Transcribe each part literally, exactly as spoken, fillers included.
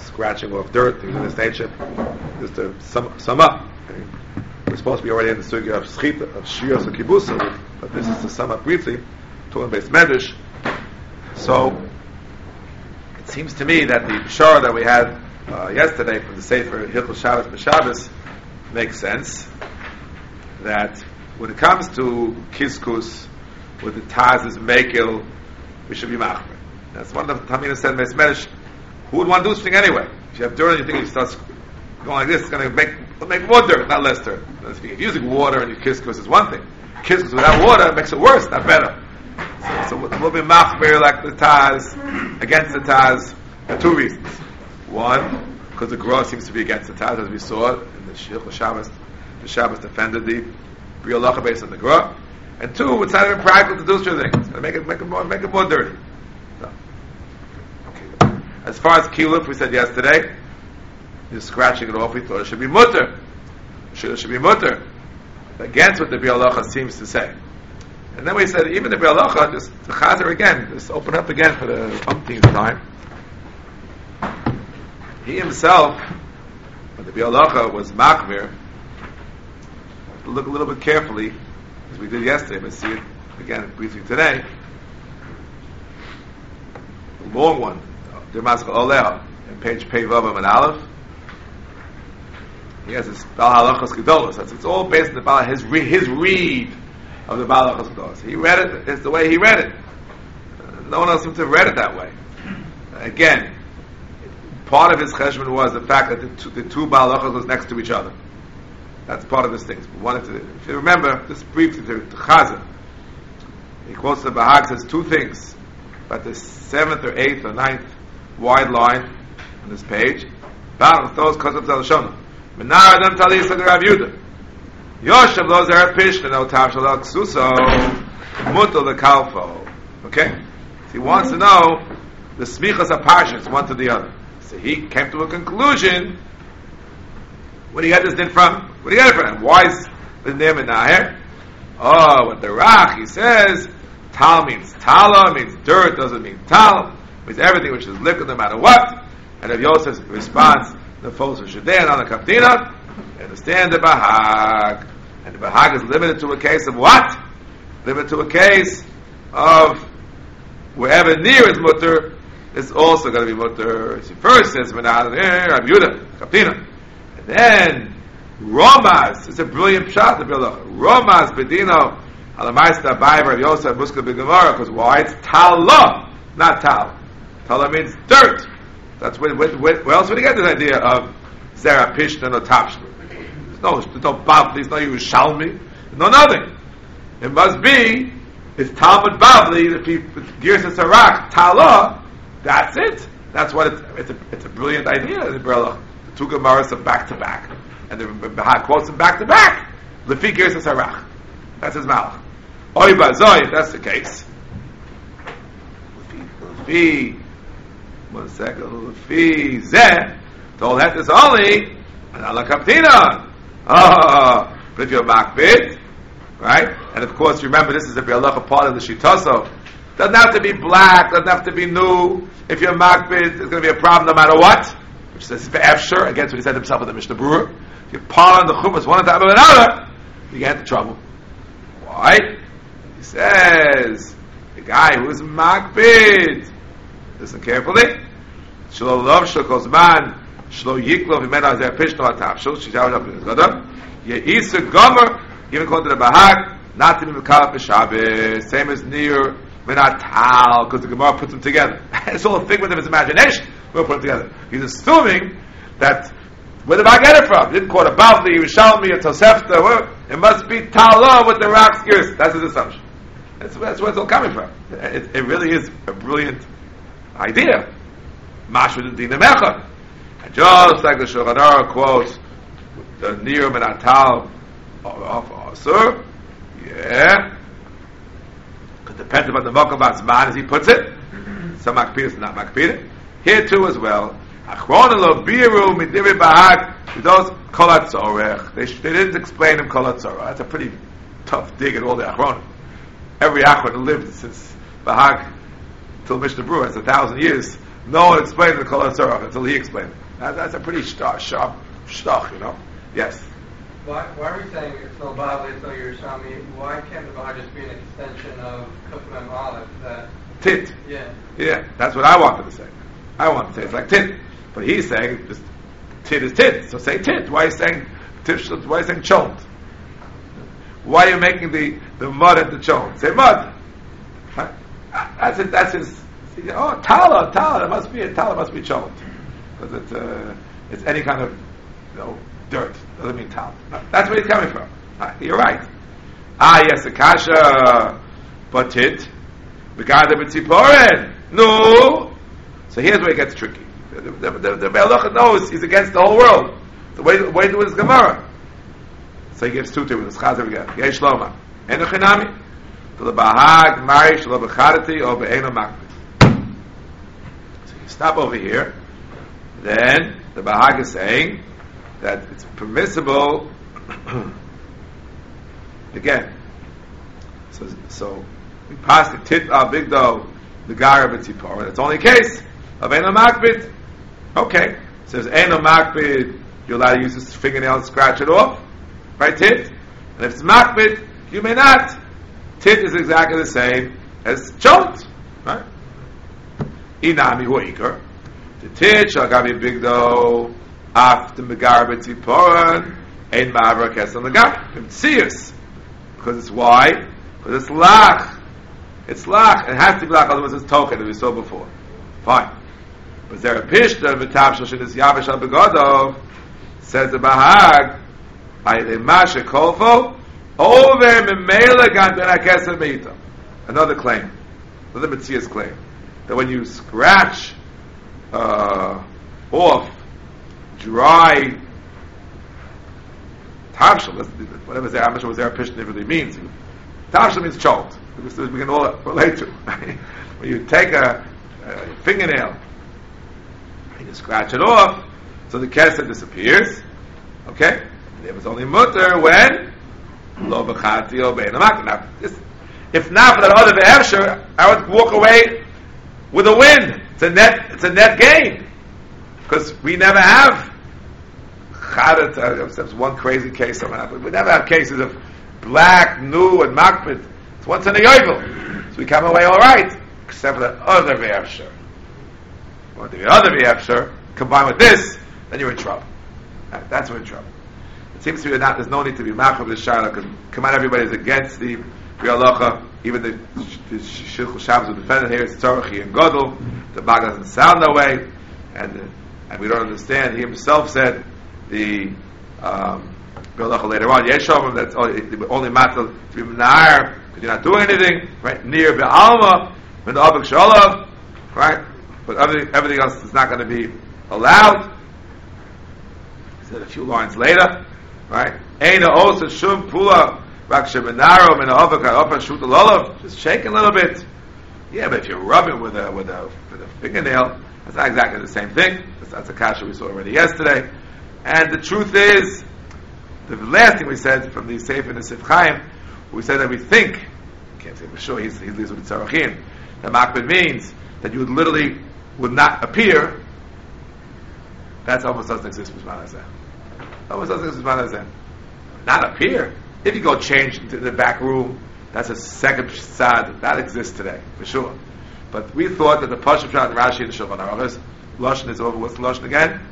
scratching off dirt, things of this nature, just to sum, sum up. Okay? We're supposed to be already in the sugya of schita, of shios, of kibusa, but this is to sum up briefly, talking about medrash. So, it seems to me that the shara that we had uh, yesterday from the Sefer Hilchos Shabbos B'Shabbos makes sense. That when it comes to kiskus, with the taz is mekil, we should be machmer. That's one of the Tamina said, Meis who would want to do this thing anyway? If you have dirt and you think it starts going like this, it's going to make it'll make more dirt, not less dirt. If you're using water and you kiskus is one thing. Kiskus without water makes it worse, not better. So, so we'll be machmer like the taz, against the taz, for two reasons. One, because the Gra seems to be against the taz, as we saw in the Hilchos Shabbos. The Shabbos defended the Bria Lacha based on the Gra. And two, it's not even practical to do such a thing. It's going to make it, make it, more, make it more dirty. So. Okay. As far as Kiluf, we said yesterday, you're scratching it off, we thought it should be mutter. Should, it should be mutter. Against what the Bria Lacha seems to say. And then we said, even the Bria Lacha, just the Chazer again, just open up again for the umpteenth time. He himself, when the Bria Lacha was Machmir, look a little bit carefully, as we did yesterday, but see it again briefly today. The long one, the Maskal Oleh, in page Pei Vavam and Aleph. He has this Baal Halachos Gedolos. That's it's all based on the Baal his re, his read of the Baal Halachos Gedolos. He read it. It's the way he read it. Uh, no one else seems to have read it that way. Uh, again, part of his cheshbon was the fact that the two, the two Baal Halachos was next to each other. That's part of his things. We wanted to, if you remember, just briefly to, to Chazan, he quotes the Bahag, says two things about the seventh or eighth or ninth wide line on this page. Baruch those kozov zel shonu. Menar adam tali yisad Rav Yehuda. Yoshev lo zer pishta no tav shalal ksuso muto lekalfo. Okay? So he wants to know the smichas aparshas one to the other. So he came to a conclusion. Where do you get this din from? Where do you get it from? Why is the name in Naher? Oh, with the Rach, he says, Tal means Tala, means dirt, doesn't mean Tal, means everything which is liquid no matter what. And if Yosef responds, the folks of Shadeh on the Kaptina, understand the Bahag. And the Bahag is limited to a case of what? Limited to a case of wherever near is mutter, it's also going to be mutter. He first says, Menad, Rav Yehuda, Kaptina. Then Romaz is a brilliant shot. The Romaz Bedino Alamaista Bayer Rav Yosef Muska B'Gemara, because why? It's Tala, not Tal. Tala means dirt. That's where, where, where, where else would you get this idea of Zera Pishtan or Tapshtan? There's no, there's no Bavli, there's no Yerushalmi, no nothing. It must be it's Talmud Bavli, the people Girsa Sarach Tala. That's it. That's what it's. It's a, it's a brilliant idea. The Berlach. Two Gemaras are back to back, and the Bahag quotes them back to back. Lefi Girsa Sarach. That's his mouth. Oy Bazoi, if that's the case. Lefi, one second. Lefi Zeh. Told that is only an ala kaptina. Ah, but if you're makbid, right? And of course, remember this is a bialacha part of the shitaso. Doesn't have to be black. Doesn't have to be new. If you're makbid, there's going to be a problem no matter what. Which says Efsher, against what he said himself in the Mishnah Berurah. If you pile on the chumas one on top of another, you get into trouble. Why? He says the guy who is makbid. Listen carefully. Shlo lov shlo man shlo yiklov imena zeh pishno atav shlo shishav shav zgadam yeisa gomer even according to the Bahag not to be mekal b'Shabbos same as near menatal because the Gemara puts them together. It's all a figment of his imagination. We'll put them together. He's assuming that where did I get it from? He didn't quote a Bavli, Yerushalmi, a Tosefta. It must be Tala with the Rach's gears. That's his assumption. That's, that's where it's all coming from. It, it really is a brilliant idea. Mashud Dina Mechad. And just like the Shulchan Aruch quotes the Nir Menatal of Asur, yeah. It depends on the Mokum Basman as he puts it. Some Makpid, some not Makpid. Here too as well. Achron lo biru midivir bahag. Those kolat zorech. They they didn't explain him kolat zorech. That's a pretty tough dig at all the achron. Every achron lived since Bahag till Mishnah Berurah. It's a thousand years. No one explained the Kol HaTzorach until he explained it. That, that's a pretty sharp, sharp shtoch, you know. Yes. Why, why are we saying it's no Bavli, it's no Yerushalmi? Why can't the Bahar just be an extension of Kufmem Aleph? That Tit. Yeah. Yeah, that's what I wanted to say. I wanted to say it's like tit. But he's saying just tit is tit. So say tit. Why are you saying tit? Why are you saying chont? Why are you making the, the mud at the chont? Say mud. Right? That's it. That's his. Oh, tala, tala. It must be a tala. Must be chont because it's uh, it's any kind of you know dirt. Doesn't mean tala. That's where he's coming from. Right. You're right. Ah, yes, the kasha, but tit. The guy that with tziporen. No. So here's where it gets tricky. The the the, the Me'alocha knows he's against the whole world. The way the way to it is Gemara. So he gives two to it. It's Chazer again. Yesh Loma. Eno chinami. To the Bahag Marish Lo B'Charati or Be'eno Makbid. So you stop over here. Then the Bahag is saying that it's permissible. Again. So so we pass the tit al bigdo the gara b'tzipor. It's only a case of eno makbid. Okay, it says eno makbid. You're allowed to use this fingernail and scratch it off, right? Tit, and if it's makbid, you may not. Tit is exactly the same as chont, right? Inami huikar. The tit shall gabi bigdo after the gara b'tzipor ein ma'avra kesam the gara. It's because it's why? Because it's lach. It's lach. It has to be lach, otherwise it's token, as we saw before. Fine. But there a pishta v'tavshel shenis yavish al begodov, says the Bahag, ayde mashe kolfo, over memela ganten hakesem meita. Another claim. Another Metzias claim. That when you scratch uh, off dry tavshel, whatever there, I'm not sure what there a pishta really means. Tavshel means choked. We can all relate to. When you take a, a fingernail and you scratch it off, so the kesed disappears. Okay, and it was only mutter when lo b'chati o bein amak. Now, if not for that other ve'efsher, I would walk away with a win. It's a net. It's a net gain because we never have chadat. Except one crazy case, but we never have cases of black, new, and makbid. Once in a yovel, so we come away all right, except for the other ve'efsher. Well, the other ve'efsher combined with this, then you're in trouble. That's when you're in trouble. It seems to be not. There's no need to be machab the shayla because come on, everybody's against the Bialacha. Even the the Shilchus Shabbos who defended here is Tzorchi and Godel. The Bag doesn't sound that way, and uh, and we don't understand. He himself said the. Um, later on, Yeshav, that's only matter to be menar because you're not doing anything, right? Near be'alma, when the abik shalav, right? But everything, everything else is not going to be allowed. He said a few lines later, right? Eina osa shum pula rak shemenaro min ha'avik ha'ofen shut alolav, just shaking a little bit. Yeah, but if you're rubbing with a with a with a fingernail, that's not exactly the same thing. That's, that's a kasha we saw already yesterday. And the truth is. The last thing we said from the Sefer and the Sif Chaim, we said that we think, can't say for sure, he's, he lives with the Tzarachin, that makbid means that you would literally would not appear. That's almost doesn't exist with Manazah. Almost doesn't exist with Manazah. Not appear. If you go change into the back room, that's a second sad that exists today for sure. But we thought that the Pashup Shad and Rashi and Shulchan Aruch Lashon is over. What's the Lashon again?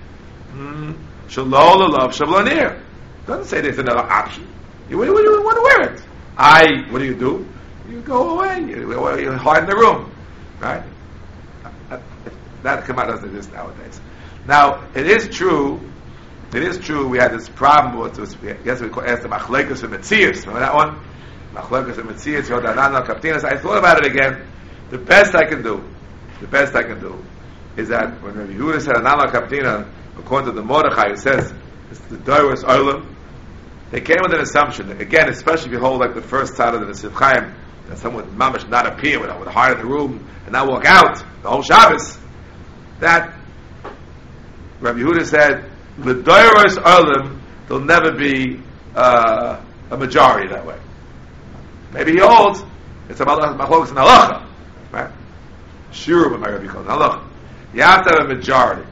Shalol love Shavlanir. Doesn't say there's another option. You, you, you want to wear it. I, what do you do? You go away. You, you hide in the room. Right? That, that Kama doesn't exist nowadays. Now, it is true, it is true we had this problem with this, yes, we asked the Machlekes and Metzias. Remember that one? Machlekes and Metzias, Yodanana, Kaptinas. I thought about it again. The best I can do, the best I can do, is that when Rabbi Yehuda said Anana Kaptina, according to the Mordechai, who says, it's the Doros Olam, they came with an assumption, again, especially if you hold like the first side of the Sif Chaim, that someone would mamash not appear, would, would hide in the room and not walk out the whole Shabbos. That Rabbi Yehuda said, the Doros Olam, there'll never be uh, a majority that way. Maybe he holds, it's about Machlokes and Halacha, right? Sure, but my Rabbi calls Halacha. You have to have a majority.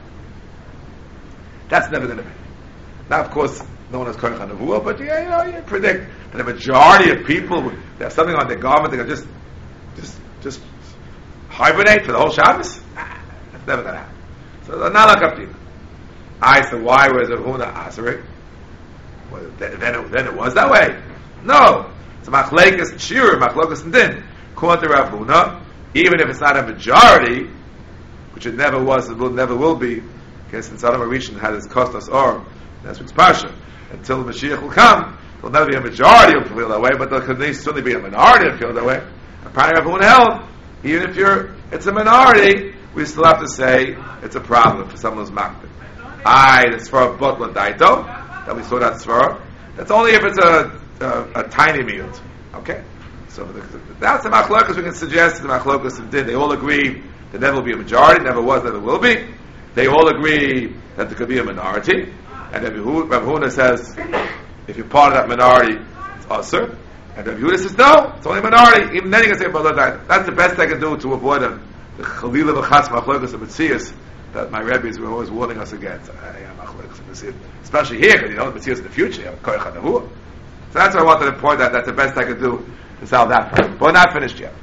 That's never going to be. Now, of course, no one has Koyach HaNevuah, but yeah, you know, you predict that a majority of people that have something on their garment, they're going to just, just, just hibernate for the whole Shabbos. Nah, that's never going to happen. So they're not like up I said, why was Rav Huna Aseret? Well, then, then, it, then it was that way. No, it's a machlekes shiur, machlekes and din. According to Rav Huna, even if it's not a majority, which it never was, it will, never will be, okay, since Adam Arishan had his kostos or that's what's parsha. Until the Mashiach will come, there'll never be a majority who feel that way, but there can certainly be a minority who feel that way. Apparently, Rav Huna held, even if you're, it's a minority, we still have to say it's a problem for someone who's makbid. I, the svara botla daito, that we saw that svara. That's only if it's a a, a tiny miut. Okay, so the, that's the machlokas we can suggest. The machlokas and din. They all agree there never will be a majority, never was, never will be. They all agree that there could be a minority. And Rav Huna says, if you're part of that minority, it's usher. And Rav Yehuda says, no, it's only a minority. Even then you can say botla daito. That's the best I can do to avoid a, the chalila v'chas machlokas of mitzias that my rabbis were always warning us against. Especially here, because you know the mitzias in the future. You have Koyach HaNevuah. So that's what I wanted to point out. That's the best I could do to solve that problem. But we're not finished yet.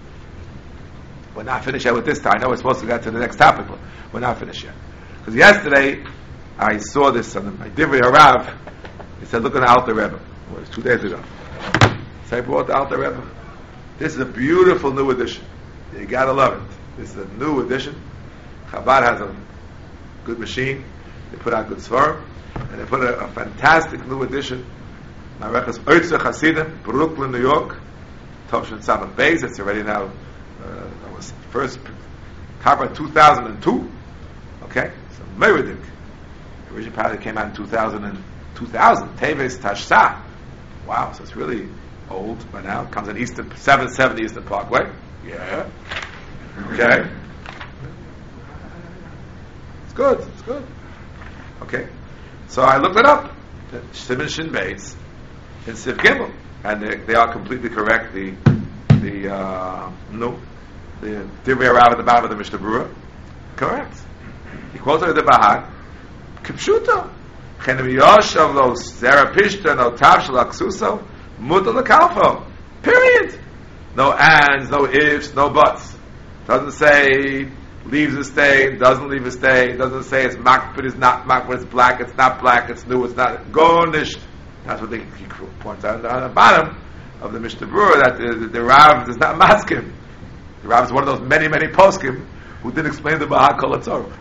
We're not finished yet with this time. I know we're supposed to get to the next topic, but we're not finished yet. Because yesterday, I saw this on my Divrei Harav. He said, look at the Alter Rebbe. It was two days ago. So I brought the Alter Rebbe. This is a beautiful new edition. You gotta love it. This is a new edition. Chabad has a good machine. They put out good svarim. And they put a, a fantastic new edition. Marechas Oitzer Hasidim, Brooklyn, New York. Tovshin Samach Beis. It's already now, uh, that was first cover two thousand two. Okay? So, Meridik. The original product came out in two thousand. two thousand. Teves Tashsa. Wow, so it's really old by now. It comes in Eastern, seven seventy Eastern Parkway. Yeah. Okay. It's good, it's good. Okay. So I looked it up. Siman Shin Beis in Siv Gimel. And they, they are completely correct. The, the, uh, no, the Divrei Harav at the bottom of the Mishnah Berurah. Correct. He quoted the Bahag. Kipshuta. Chenem Yoshav lo Zerapishta no Tav shel Aksuso Mutal Lekalfo. Period. No ands, no ifs, no buts. Doesn't say leaves a stain, doesn't leave a stain, doesn't say it's makbid, it's not makbid, it's black, it's not black, it's new, it's not gornished. That's what they, he points out on the bottom of the Mishnah Berurah, that the, the, the Rav is not maskim. The Rav is one of those many, many poskim who didn't explain the Bahag Kol HaTorah.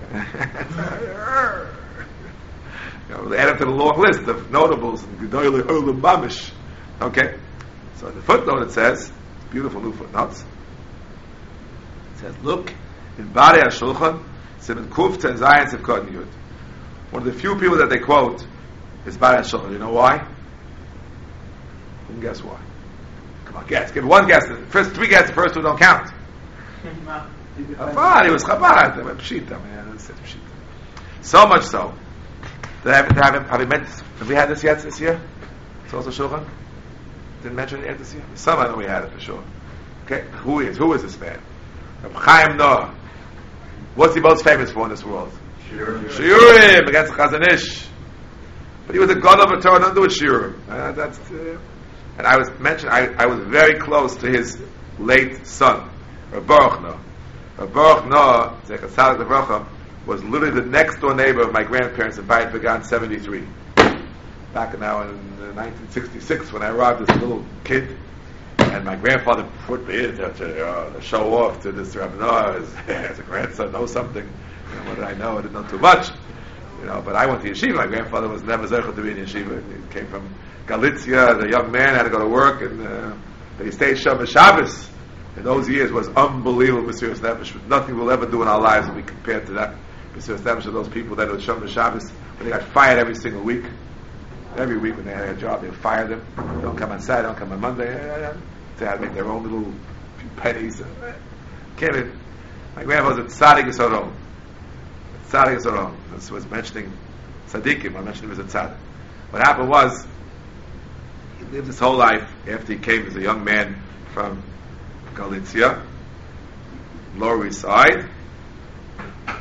You know, they added to the long list of notables and Gedoylei Olam Mamish. Okay? So in the footnote it says, beautiful new footnotes, it says, look, in Bari HaShulchan, Siman Kuf Ten Zayin Sivkot Yud. One of the few people that they quote is Bari HaShulchan. You know why? Who can guess why? Come on, guess. Give one guess. The first three guesses, the first two don't count. Chabad, he was Chabad. Pshita, man. It's Pshita. So much so that I haven't, have we met, have we had this yet this year? It's also Shulchan? Didn't mention it yet this year? Some I know we had it for sure. Okay? Who is? Who is this man? Reb Chaim Noah. What's he most famous for in this world? Shiurim. Shiurim against Chazon Ish. But he was a god of a Torah, don't do it Shiurim. Uh, that's, uh, and I was mentioned, I, I was very close to his late son, Reb Baruch Noah. Reb Baruch Noah, Zecher Tzadik Livracha, was literally the next door neighbor of my grandparents in Bayit Began seventy-three. Back now in uh, nineteen sixty-six, when I arrived as a little kid, and my grandfather put me in to, to, uh, to show off to this Reb Noah as, as a grandson, know something. You know, what did I know? I didn't know too much. You know, but I went to yeshiva. My grandfather was never zeicher to be in yeshiva. He came from Galicia as a young man, had to go to work, and uh, he stayed Shabbat Shabbos. In those years was unbelievable, Mesiras Nefesh. Nothing we'll ever do in our lives will be compared to that. Mesiras Nefesh of those people that would Shabbat Shabbos, when they got fired every single week. Every week when they had a job, they would fire them. Don't come on Saturday, don't come on Monday. They had to make their own little few pennies. Came in. My grandfather was a tzaddik yisodom. Tzaddik yisodom. This was mentioning tzaddikim. I mentioned him as a tzaddik. What happened was, he lived his whole life after he came as a young man from Galicia, Lower East Side,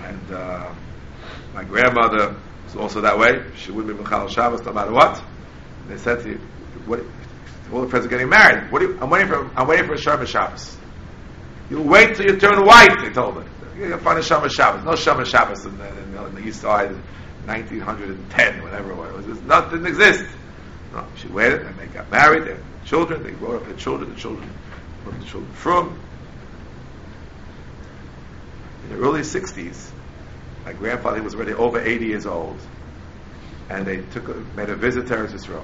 And uh, my grandmother was also that way. She wouldn't be Mechal Shabbos no matter what. And they said to you, what, all the friends are getting married. What do you, I'm waiting for I'm waiting for a Shabbat Shabbos. You wait till you turn white, they told her. You're going to find a Shabbat Shabbos. No Shabbat Shabbos in the, in the, in the East Side in nineteen ten, whatever it was. It was nothing didn't exist. No, she waited, and they got married, they had children, they brought up their children, the children brought the children from. In the early sixties, my grandfather was already over eighty years old, and they took a, made a visit to Eretz Yisrael.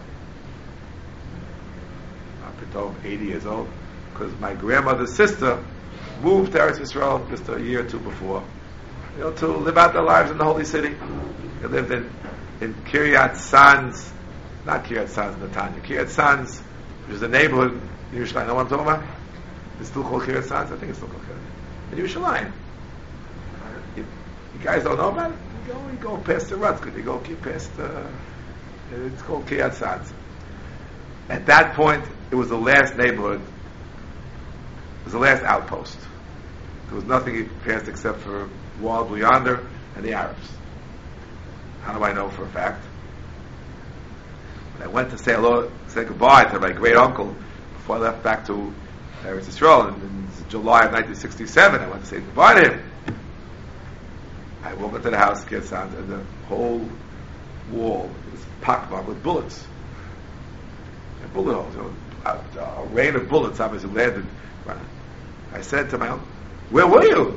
eighty years old, because my grandmother's sister moved to Eretz Yisrael just a year or two before, you know, to live out their lives in the holy city. They lived in, in Kiryat Sanz, not Kiryat Sanz, Netanya, Kiryat Sanz, which is a neighborhood in Yerushalayim. You know what I'm talking about? It's still called Kiryat Sanz? I think it's still called Kiryat. In Yerushalayim. You, you guys don't know about it? You go, you go past the Rutzke, you go keep past, uh, it's called Kiryat Sanz. At that point, it was the last neighborhood, it was the last outpost. There was nothing passed except for Wall Blue Yonder and the Arabs. How do I know for a fact? When I went to say hello, say goodbye to my great uncle before I left back to Eretz Yisrael in, in July of nineteen sixty-seven, I went to say goodbye to him. I walked into the house, get sound, and the whole wall was pockmarked with bullets. Bullet holes, you know, a, a rain of bullets obviously landed. I said to my uncle, "Where were you?"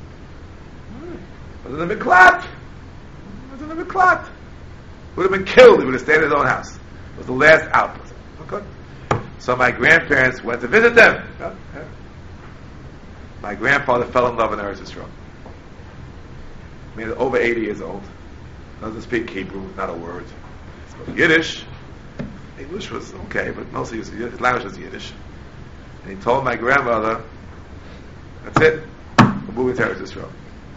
I was in the Miklat. I was in the Miklat. Would have been killed. He would have stayed in his own house. It was the last outpost. Okay. So my grandparents went to visit them. Yeah, yeah. My grandfather fell in love in Eretz Yisrael. He was over eighty years old. Doesn't speak Hebrew, not a word. Spoke Yiddish. English was okay, but mostly his, his language was Yiddish. And he told my grandmother, "That's it, we're moving to Eretz Yisrael."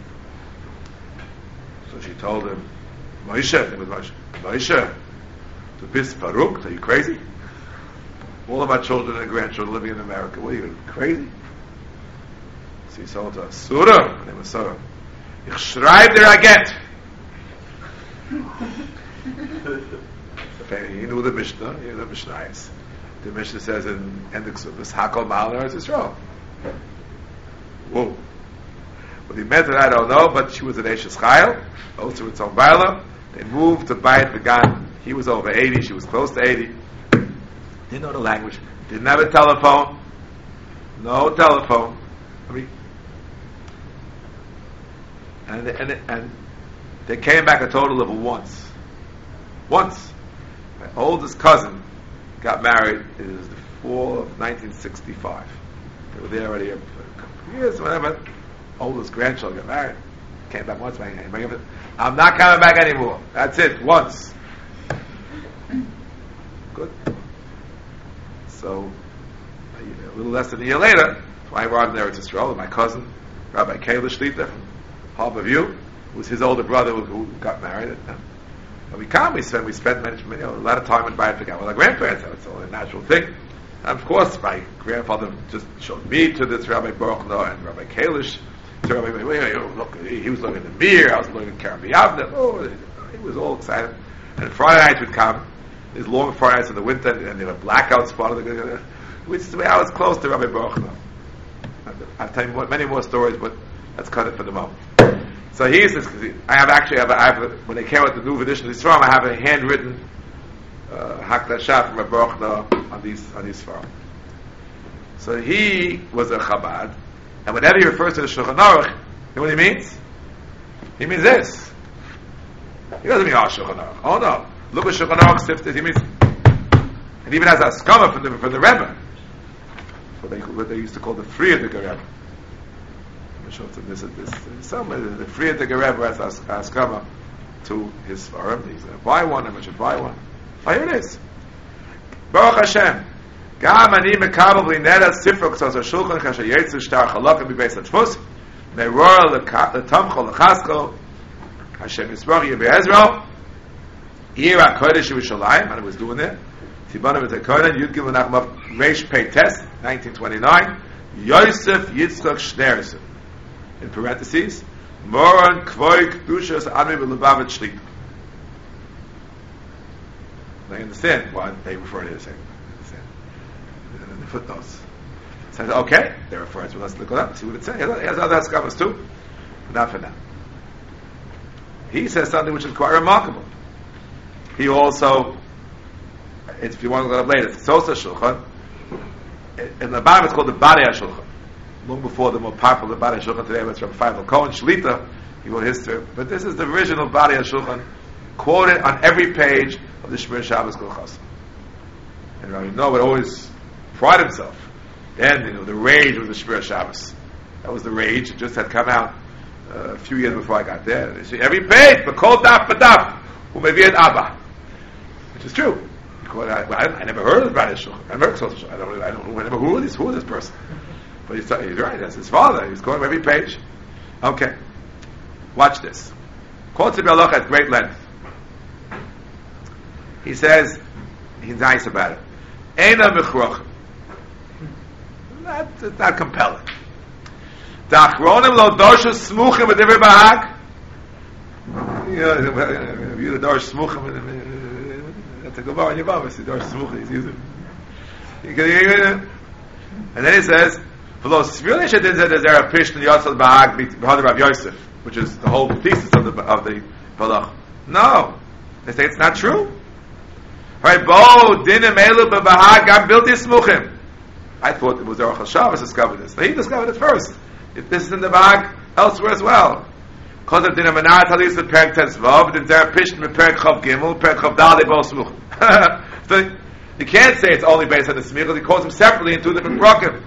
So she told him, "Moshe, his name was Moshe, Moshe, to bis Faruk, are you crazy? All of our children and grandchildren living in America, what are you, crazy?" So he told her, "Surah," her name was Surah, "Ich schreibe dir agent." He knew the Mishnah, he knew the Mishnayos. The Mishnah says in Endix of this, Hakol Ma'al Eretz Yisrael. Whoa. What he meant, I don't know, but she was an Eshes Chayil, also with some Baila. They moved to Bayit Began. He was over eighty, she was close to eighty. Didn't know the language, didn't have a telephone, no telephone. I mean, and, and, and they came back a total of once. Once. My oldest cousin got married. It was the fall of nineteen sixty-five. They were there already a couple of years, whatever. Oldest grandchild got married. Came back once. I'm not coming back anymore. That's it. Once. Good. So, a little less than a year later, I arrived in Eretz Yisrael with my cousin, Rabbi Kalish Shlita from Harbor View, who was his older brother who, who got married. And we come, we spent, we spent many, you know, a lot of time in Bayit Began with our grandparents. It's all a natural thing. And of course, my grandfather just showed me to this Rabbi Baruch Noah and Rabbi Kalish. To Rabbi, look, he was looking at the Mir, I was looking at Karen B'Yavne. Oh, he was all excited. And Friday nights would come, these long Friday nights in the winter, and there were blackouts part of the, which is the way I was close to Rabbi Baruch Noah. I'll tell you more, many more stories, but let's cut it for the moment. So he says, I have actually, I have, I have a, when they came out the new edition of Yisrael, I have a handwritten uh, Hakdashah from a Baruch Noah on these on these Sfarim. So he was a Chabad, and whenever he refers to the Shulchan Aruch, you know what he means? He means this. He doesn't mean, oh, Shulchan Aruch. Oh no, look at Shulchan Aruch sifted. He means, and even has a skama from the from the Rebbe, what they what they used to call the Frierdiker Rebbe. This is this some the Frierdiker Rebbe has askama to his Sfarim. He's going to buy one. I should buy one. Oh, here it is. Baruch Hashem. Gam ani mekabel v'nera sifro k'sos ha'shulchan kasher yetzu shtar chalakim b'beis ha'tfus me'ror l'tamcho l'chasko Hashem Yisbarach Yebe'ezro Ir HaKodesh Yerushalayim, and I was doing it. Tibana v'tekonen Yud Gimel Nachmav Reish Pei Tes nineteen twenty-nine Yosef Yitzchak Shneerson in parentheses Moran Kvoi Kedushas Admi B'Lubavit Shlita. They understand why they refer to it. In the footnotes. It says, okay, they refer to it. Let's look it up and see what it says. He has other Haskamas too. But not for now. He says something which is quite remarkable. He also, if you want to look it up later, it's Sosa Shulchan. In the bottom it's called the Badei HaShulchan. Long before the more popular Badei HaShulchan today, it's from Feivel Cohen Shlita. He wrote history. But this is the original Badei HaShulchan, quoted on every page of the Shmir Shabbos Kol Chasam. And Rabbi Noah would always pride himself. Then, you know, the rage was the Shmir Shabbos. That was the rage. It just had come out uh, a few years before I got there. They say, every page, B'kol daf b'daf, u'mevi'et Abba. Which is true. I, I, I never heard of Badei HaShulchan. I never heard of I don't, I don't remember who is this, who is this person. But he's, he's right, that's his father. He's going every page. Okay. Watch this. Quotes the Halacha at great length. He says, he's nice about it. Eina mechroch. Not, it's not compelling. Da'achronim lo dorshu smuchim v'divrei bahag. You the dorsh smuchim. That's a Gemara in your Bava. The dorsh smuchim. He's using. And then he says, "V'lo svili shedin zeh dezer a pishin yosel bahag b'hadar Rav Yosef," which is the whole thesis of the of the Balach. No, they say it's not true. Right, bo dinim elu b'bahag gam bildi smuchim. I thought it was the Aruch HaShabbos discovered this. But he discovered it first. If this is in the Bahag, elsewhere as well. Because of dinim anat halis with perek tezvav, then there pishin with perek chav gimel, perek chav dal they both smuchim. So you can't say it's only based on the smichas. He calls them separately in two different brokim.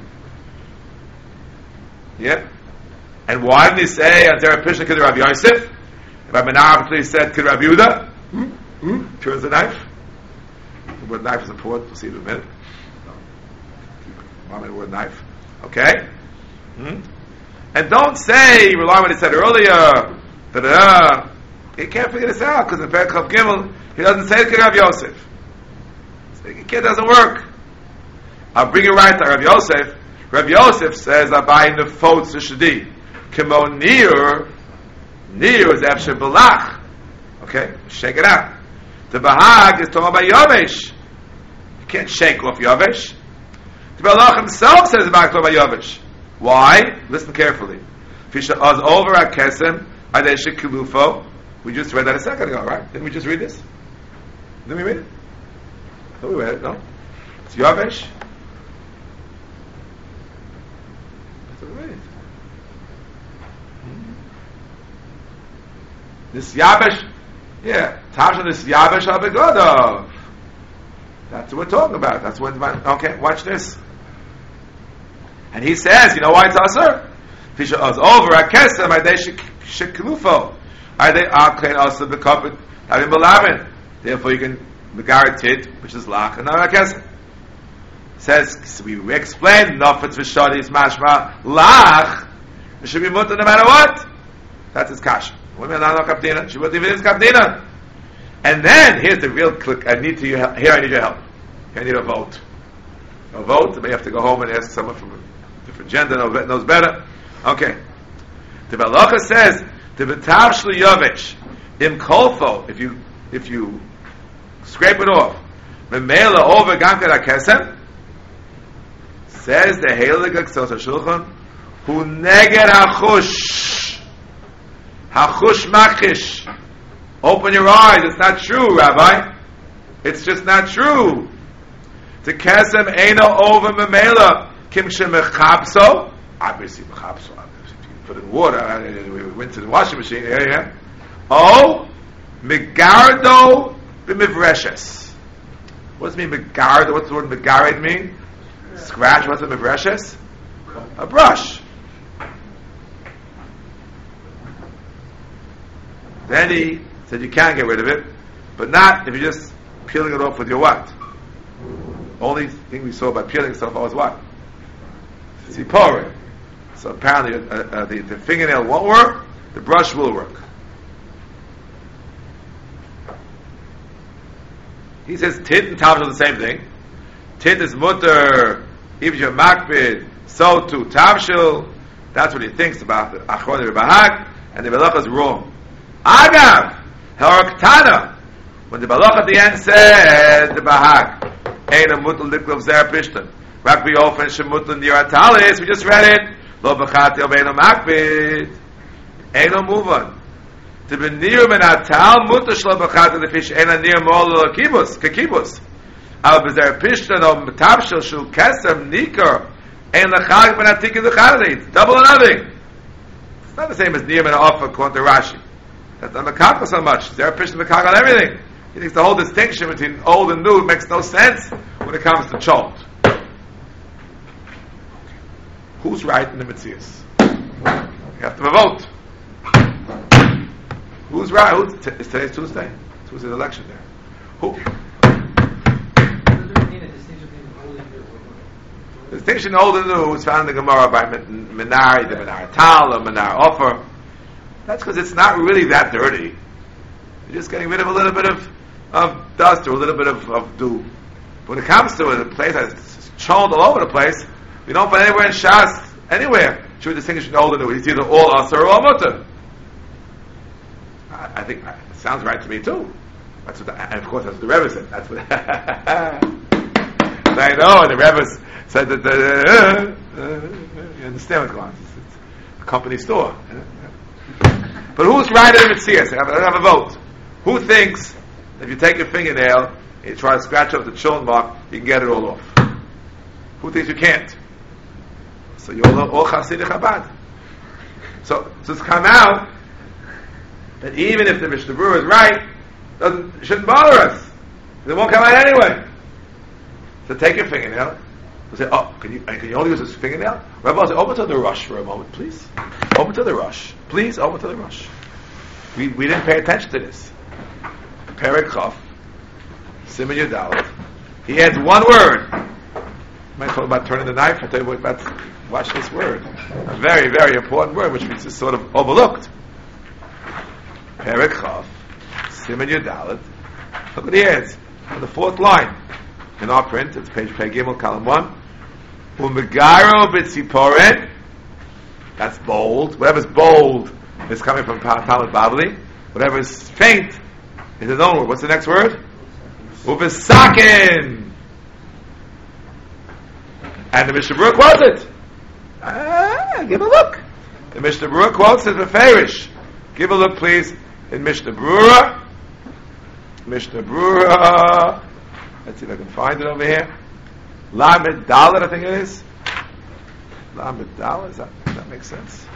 Yeah. And why did he say on Zerah Pishin Kid Rav Yosef? Rabbi Menachem said Kid Rav Yehuda. Hmm? Hmm? Turns the knife. The word knife is important. We'll see in a minute. No. The word knife. Okay? Hmm? And don't say, rely on what he said earlier. Da-da-da. You can't figure this out because in Perek Chav Gimel he doesn't say Kid Rav Yosef. The kid doesn't work. I'll bring it right to Rav Yosef. Rav Yosef says, "Abai nefotz shadi." Kimo nir, nir is efshe belach. Okay, shake it out. The bahag is talking about yavesh. You can't shake off yavesh. The Balach himself says about talking about yavesh. Why? Listen carefully. Fisha az over at kesem adei shekilufo. We just read that a second ago, right? Didn't we just read this? Didn't we read it? I thought we read it. No, it's yavesh. This Yabesh, yeah, Tasha, this Yabesh Abegodov. That's what we're talking about. That's what, okay, watch this. And he says, you know why it's Asur? Fisha Oz over, Akesem, Adei Sheklufo, Adei Aklein Asur Bekopit, Adei Belavin. Therefore you can Megarit Tit, which is Lach, and not Akesem. Says, so we explained, Nofetz V'Shadi is Mashma, Lach, it should be mutter no matter what. That's his kasha. Women are not kapdina. She was even kapdina. And then here's the real click. I need to here. I need your help. Here I need a vote. A vote. But you have to go home and ask someone from a different gender knows, knows better. Okay. The Balacha says the b'tav shlu yavesh im kolfo. If you if you scrape it off, memela over gamker akesem. Says the heilig Ksos HaShulchan hu neged hachush. Hachush machish. Open your eyes. It's not true, Rabbi. It's just not true. The kesem eino over memela kim shemechapso. Obviously, mechapso. If you put it in water, we went to the washing machine. Yeah, yeah. Oh, megardo b'mivreshes. What does it mean, megardo? What's the word megarid mean? Scratch. What's a mivreshes? A brush. Then he said you can get rid of it, but not if you're just peeling it off with your what? Only thing we saw about peeling stuff was what? Sipori. So apparently uh, uh, the, the fingernail won't work, the brush will work. He says tit and tavshil are the same thing. Tit is mutter, if you're makbid, so too tavshil. That's what he thinks about the achron bahag. and the balacha is wrong. Agav, haraktana. When the balacha at the end says the bahag, ein a mutal liklav zer pishtan, rak bi ofen shemutal nir atalis. We just read it. Lo bechati al beino makbid, ein a muvan. To be near men atal mutal shlo bechati the fish ein a near mol kibus kekibus. Al bezer pishtan o metabshel shul kesem nikar ein lechag ben atik the chaladit. Double or nothing. It's not the same as near men offer according to Rashi. That's not mekaka so much. Zer pishtan mekaka on everything. He thinks the whole distinction between old and new makes no sense when it comes to chalt. Who's right in the Metzias? You have to vote. Who's right? Who's t- is today's Tuesday? Tuesday's election there. Who? The distinction old and new is found in the Gemara by Menari, the Menari Tal, or Menari Offer. That's because it's not really that dirty. You're just getting rid of a little bit of of dust or a little bit of, of dew. But when it comes to a place that's choned all over the place, we don't find anywhere in Shas, anywhere, should we distinguish between old and new. It's either all asur or all mutter. I, I think it sounds right to me too. That's what, the, and of course that's what the Rebbe said. That's what I know, and the Rebbe said that. Uh, uh, uh, you understand what's going on? It's, it's a company store. But who's right in the Metzias? I have, I have a vote. Who thinks if you take your fingernail and you try to scratch off the chiln mark, you can get it all off? Who thinks you can't? So you're all, all Chassidic Chabad. So, so it's come out that even if the Mishnah Berurah is right, doesn't it shouldn't bother us. It won't come out anyway. So take your fingernail. We'll say, oh, can you can you only use this fingernail? Rabbi will say, open to the rush for a moment, please. Open to the rush. Please, open to the rush. We we didn't pay attention to this. Perek Chaf, Siman Yudalet. He adds one word. You might talk about turning the knife. I'll tell you what about, watch this word. A very, very important word, which we just sort of overlooked. Perek Chaf, Siman Yudalet. Look what he adds. On the fourth line. In our print, it's page Pei Gimel, column one. Umegaro b'tziporen. That's bold. Whatever's bold is coming from Talmud Bavli. Whatever's faint is his own word. What's the next word? Uvesakin. And the Mishnah Berurah quotes it. Ah, give a look. The Mishnah Berurah quotes it beferish. Give a look, please, in Mishnah Berurah. Mishnah Berurah. Let's see if I can find it over here. Lamed Dalet, I think it is. Lamed Dalet, does that, does that make sense?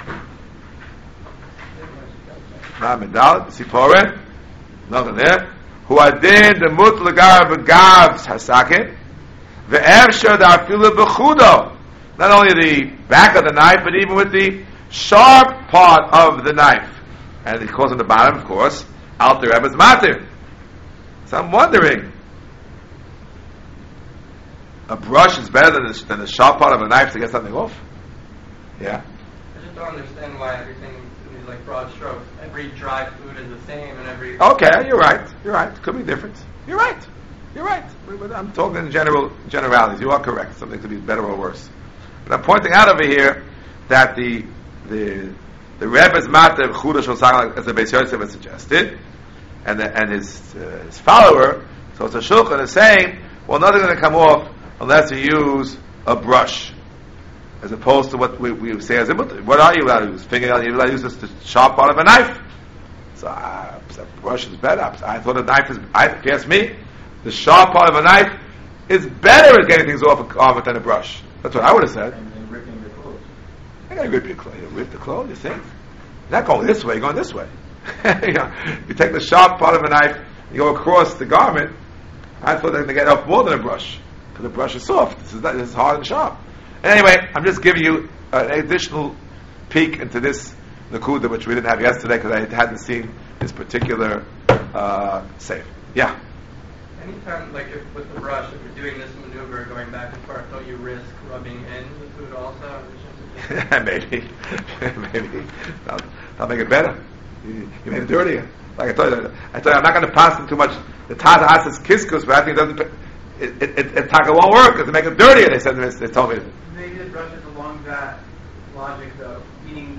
Lamed Dalet, Siporen, nothing there. Who adin the mut legar begavs hasakin, ve'efshar da'afilu b'chudo. Not only the back of the knife, but even with the sharp part of the knife. And he calls on the bottom, of course, Alter Rebbe's matir. So I'm wondering, a brush is better than the, than the sharp part of a knife to get something off? Yeah? I just don't understand why everything is like broad strokes. Every dry food is the same and every... Okay, you're right. You're right. Could be different. You're right. You're right. I'm talking in general generalities. You are correct. Something could be better or worse. But I'm pointing out over here that the the the Rebbe's matter, Chuda Shosang, as the Beis Yosef has suggested, and the, and his uh, his follower, so it's a Shulchan, is saying, well, nothing's going to come off unless you use a brush, as opposed to what we, we say as a mutter. What are you allowed to use? Fingernail? You're allowed to use this, the sharp part of a knife. So uh, a brush is better. I thought a knife is. I, if you ask me, the sharp part of a knife is better at getting things off of it than a brush. That's what I would have said. And, and ripping the clothes. I gotta rip your clothes. You rip the clothes. You think? You're not going this way. You're going this way. you, know, you take the sharp part of a knife. You go across the garment. I thought they're going to get off more than a brush. Because the brush is soft. This is, not, this is hard and sharp. And anyway, I'm just giving you an additional peek into this Nakuda, which we didn't have yesterday because I hadn't seen this particular uh, safe. Yeah? Anytime, like if with the brush, if you're doing this maneuver, going back and forth, don't you risk rubbing in the food also? Maybe. Maybe. That'll, that'll make it better. You, you made it dirtier. Like I told you, I told you I'm not going to pass them too much. The Tata asks kiskus, but I think it doesn't... It, it, it, it taka won't work because to make it dirtier. They said they told me. Maybe the brush is along that logic, though. Meaning,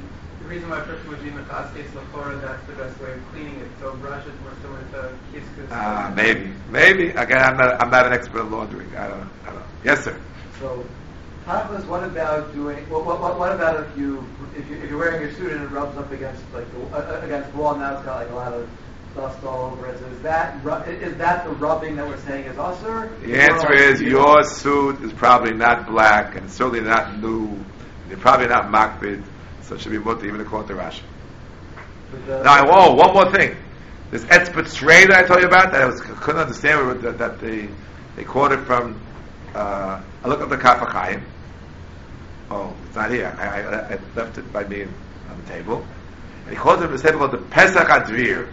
reason why a person would be Mechasket Lachora, that's the best way of cleaning it. So brush is more similar to Kiskus. Ah, maybe, maybe. Again, I'm not, I'm not an expert in laundering. I don't know. I don't know. Yes, sir. So, Tachlis, what about doing? What, what, what about if you if you if you're wearing your suit and it rubs up against like the, uh, against the wall, and now it's got like a lot of dust all over it? So is that ru- is that the rubbing that we're saying is usher? The answer is your suit is probably not black and certainly not new. You're probably not makbid, so it should be mutter even according to Rashi. The, Now, whoa, one more thing. This Etzbet Shrei that I told you about, that I was, couldn't understand that, that they they quoted from. Uh, I look up the Kaf HaChaim. Oh, it's not here. I, I, I left it by me on the table. And he calls it a table called the Pesach Advir.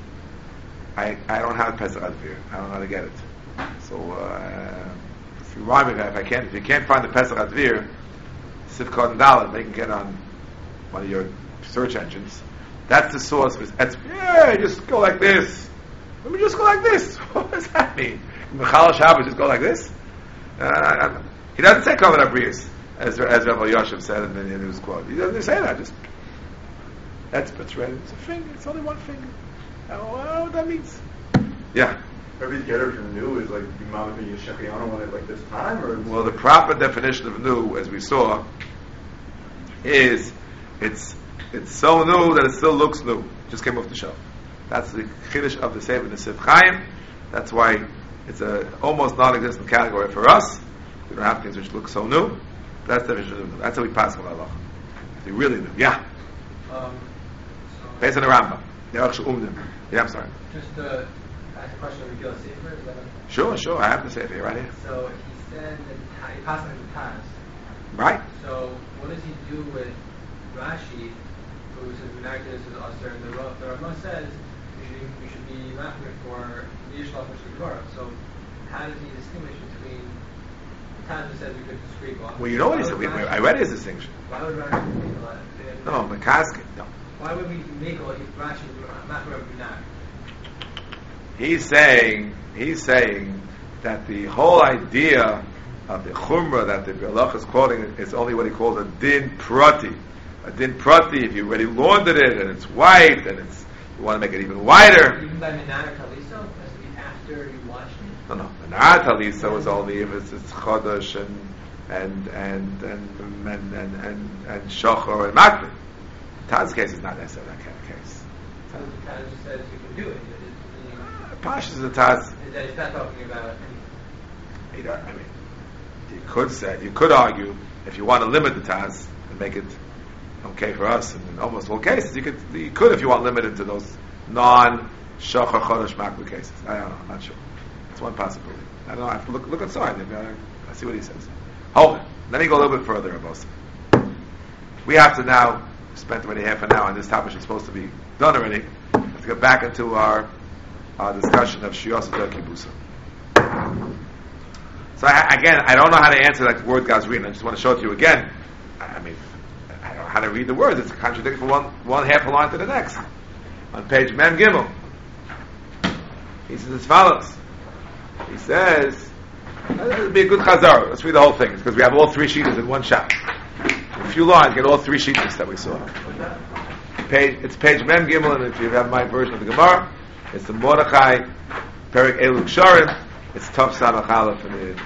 I I don't have Pesach Advir. I don't know how to get it. So uh, if you rhyme it, if I can't, if you can't find the Pesach Advir, Sifkot and Dalet, they can get on one of your search engines. That's the source of his Etzbet. Yeah, you just go like this. Let me just go like this. What does that mean? Mechal Shabbos, just go like this. Uh, he doesn't say Kohen Abrius, as as Rabbi Yoshev said in, in his quote. He doesn't say that. Just that's right. It's a finger. It's only one finger. I don't know what that means. Yeah. Every getter from new is like Imam and Yeshechianu on it like this time, or well, the proper definition of new, as we saw, is it's it's so new that it still looks new. Just came off the shelf. That's the chiddush of the Sefer Nesif Chaim. That's why it's a almost non-existent category for us. We don't have things which look so new. That's the definition of new. That's how we pass on Allah. They really new. Yeah. Um, so Based on the Rambam. Yeah, I'm sorry. just uh, ask a question of Megillah Sefer. Is that a, Sure, sure. I have the Sefer right here. so he said that he passed on the Taz. Right? So what does he do with Rashi, who says Menactus is Aser, and the, Ra- the Rama says we should, we should be laughing for the Yishlach which is Gemara. So how does he distinguish between the Taz who says we could scrape off? Well, you know what he Why said. would We, Rashi- I read his distinction. Why would Rashi make a lot? No, the casket. No. Why would we make all if Rashi not going to be not? He's saying, he's saying that the whole idea of the chumrah that the Bialach is quoting is only what he calls a din prati. A din prati, if you already laundered it and it's white and it's you want to make it even whiter. Even by Menana Kaliso, has to be after you washed it. No, no. Menat Alisa was only if it's, it's chodesh and and and and and and and, and shachar and makbid. Taz's case is not necessarily that kind of case. So the Taz just says you can do it. Pash is the Taz. Is that it's not talking about You know, I mean, you could say, you could argue, if you want to limit the Taz and make it okay for us, and in almost all cases, you could, you could if you want limited to those non-shachar chodesh makbid cases. I don't know, I'm not sure. It's one possibility. I don't know. I have to look look inside. I see what he says. Hold it. Let me go a little bit further, Abosa. We have to now spend already half an hour on this topic. It's supposed to be done already. We have to get back into our our discussion of Shiyos Kibusa. So I, again, I don't know how to answer that word Gazrin. I just want to show it to you again. I mean, I don't know how to read the words. It's a contradiction from one one half a line to the next. On page Mem Gimel, he says as follows. He says, "This would be a good chazar. Let's read the whole thing because we have all three sheets in one shot. In a few lines, get all three sheets that we saw. Page, it's page Mem Gimel, and if you have my version of the Gemara, it's the Mordechai Perik Elu Ksharim. It's tough Samach Aleph and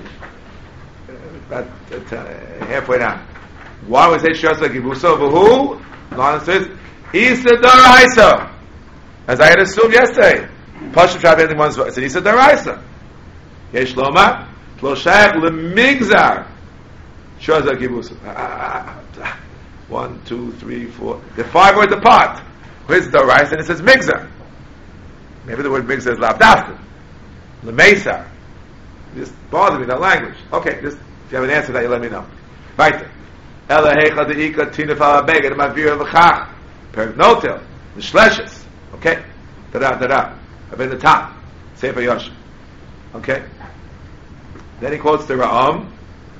about uh, halfway down. Why was it Shasa Gibuso? But who? Lana says, Isa Daraisa. As I had assumed yesterday. Pasha tried anything once. I said, Isa Daraisa. Yesh Loma, Kloshach Lemigzar. Shasa Gibuso. One, two, three, four. The five words apart. Where's Daraisa? And it says Migzar. Maybe the word Migzar is laughed after. The Mesa. Just bother me, that language. Okay, just if you have an answer to that, you let me know. Right. Ela hecha deika tinef ala beged mavir v'chach. Per notel. The shleshes. Okay. Da-da, da-da. Up in the top. Sefer Yosh. Okay. Then he quotes the Ra'am,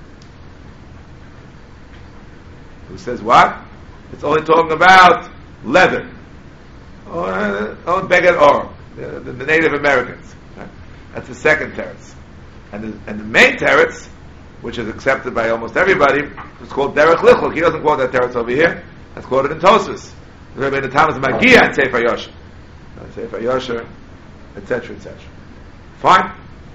who says what? It's only talking about leather. Or, or beged or. The, the, the Native Americans. Right? That's the second teretz. And the, and the main teretz, which is accepted by almost everybody, is called Derech Lichluk. He doesn't quote that teretz over here. That's quoted in Tosfos. The Rebbe Thomas Magia and Sefer Yosher, Sefer Yosher, et cetera, et cetera. Fine.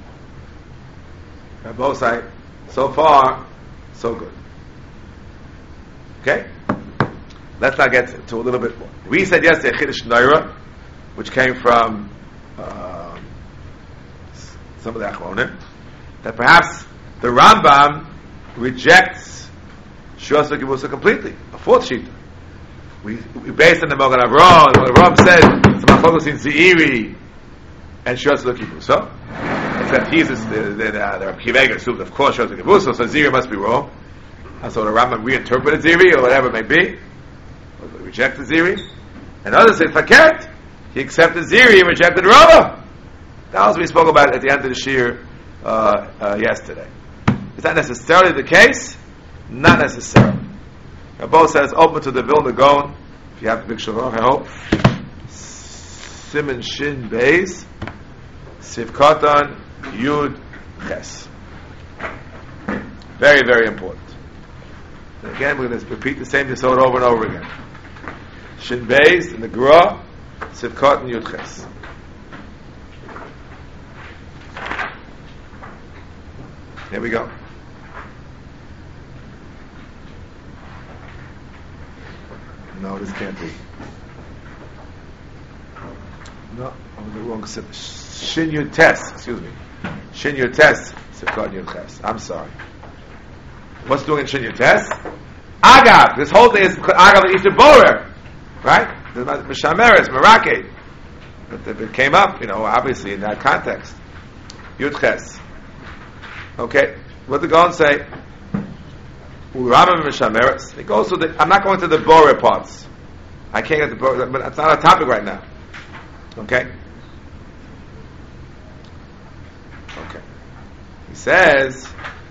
On both sides, so far, so good. Okay? Let's now get to a little bit more. We said yesterday Chiddush Naira, which came from uh, some of the Achronim, that perhaps the Rambam rejects Shuas Kibusa completely. A fourth sheet. We, we based on the Mogan Avron. What Avron said, it's Machlokus in Zeiri and Shuas Kibusa. Except he's the the the, the Rav Kiva assumed, of course, Shuas Kibusa, so Zeiri must be wrong. And so the Rambam reinterpreted Zeiri or whatever it may be. He rejected Zeiri. And others said Fakert. He accepted Zeiri and rejected Rava. That was what we spoke about at the end of the Shir uh, uh, yesterday. Is that necessarily the case? Not necessarily. Rabbi says, open to the Vilna Gaon, if you have the big Shalom, I hope. Simon Shin Beis, Sivkatan Yud Ches. Very, very important. And again, we're going to repeat the same episode over and over again. Shin Beis in the Gra, Sivkatan Yud Ches. Here we go. No, this can't be. No, I'm in the wrong sip. Shin Yud Tes, excuse me. Shin Yud Tes, Sivkatan Yud Ches. I'm sorry. What's doing in Shin Yud Tes? Agav. This whole thing is Agav Easter Borer, right? The Mishameres, Merake. But it came up, you know, obviously in that context. Yud Ches. Okay, what did the Gaon say? It goes to the. I'm not going to the Borer parts. I can't get the Borer, but it's not a topic right now. Okay. Okay. He says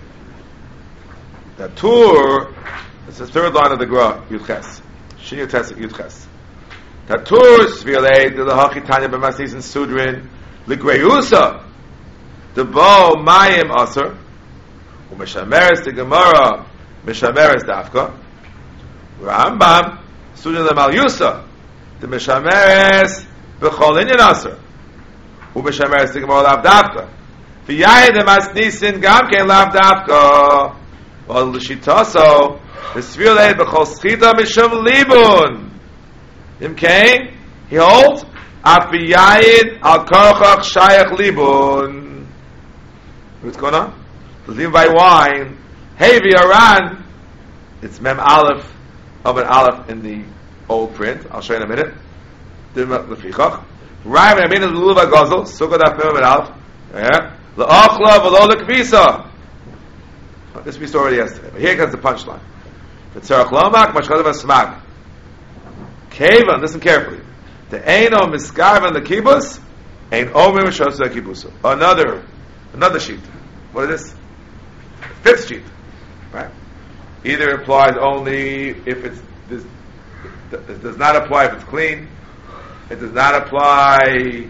the Tur. It's the third line of the Gra Yudches. Shin Yudches Yudches. The Tur Svilei the Hachitanya b'Masis and Sudrin Ligreusa. The Bo Mayim Aser u'Meshameres the Gemara Mishameres Dafka Rambam Sudin Lemal Yusa the Mishameres B'chol Inyan Aser u'Meshameres the Gemara Lav Dafka V'yayid Emasnisin Gam Kein Lav Dafka Ol L'shitaso V'svilei B'chol Schita Mishum Libun Im Kein he holds Af V'yayid Al Korchach Shayach Libun. What's going on? Living by wine. Hey, Aran. It's Mem Aleph of an Aleph in the old print. I'll show you in a minute. Lefichach. Right, I mean, it's Lulav Gazel. Sukkah Daf Mem and Aleph. Yeah. L'achla v'lo l'kvisa. This we saw already yesterday. But here comes the punchline. V'tzarach lomak mashchadav asmag. Kevan, listen carefully. The Eino Miskarvan the Kibbutz, Ein Omer Shos the Kibbutz. Another, another sheet. What is this? Fifth sheet, right? Either applies only if it's this. It does not apply if it's clean. It does not apply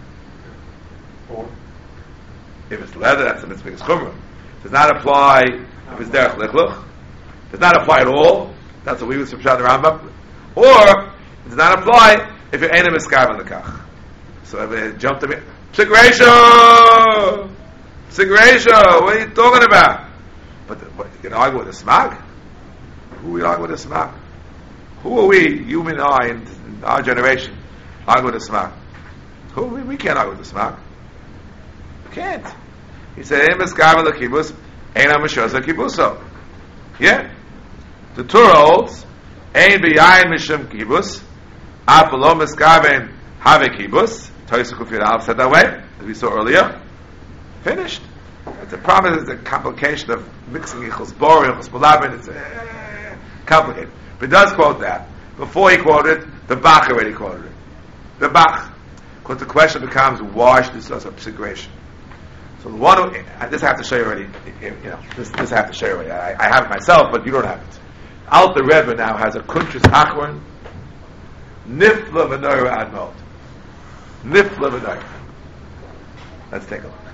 if it's leather. That's a mitzvah chumrah. It does not apply if it's derech lichluch. It does not apply at all. That's what we would subscribe the Rambam. Or it does not apply if you're enem eskav on the kach. So if it jumped to me, psik ratio, psik ratio. What are you talking about? But the, what, you can argue with a smag. Who are we arguing with a smag? Who are we, you and I, in, in our generation, argue with a smag? Who we, we can't argue with a smag. We can't. He said, enem eskav on the kibbutz, enem mishos kibbuso. Yeah. The Torah holds, ein b'yayin mishum kibbutz. Apollo Miskaven have a kibbutz. Toysuk Ufir said that way, as we saw earlier. Finished. It's a problem. It's a complication of mixing Yichus Bor, Yichus Polabin. It's uh, complicated. But he does quote that. Before he quoted, the Bach already quoted it. The Bach. Because the question becomes, why should this also psigration? So the one who, uh, this I have to show you already. You know, this, this I have to show you already. I, I have it myself, but you don't have it. Alter Rebbe now has a Kuntrus Achron. Nifla v'noira admod. Nifla v'noira. Let's take a look.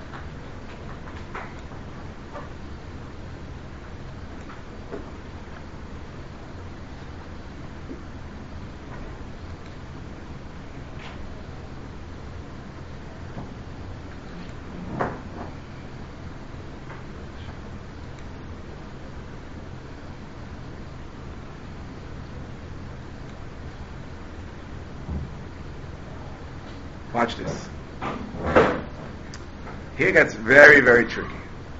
Watch this. Here it gets very, very tricky.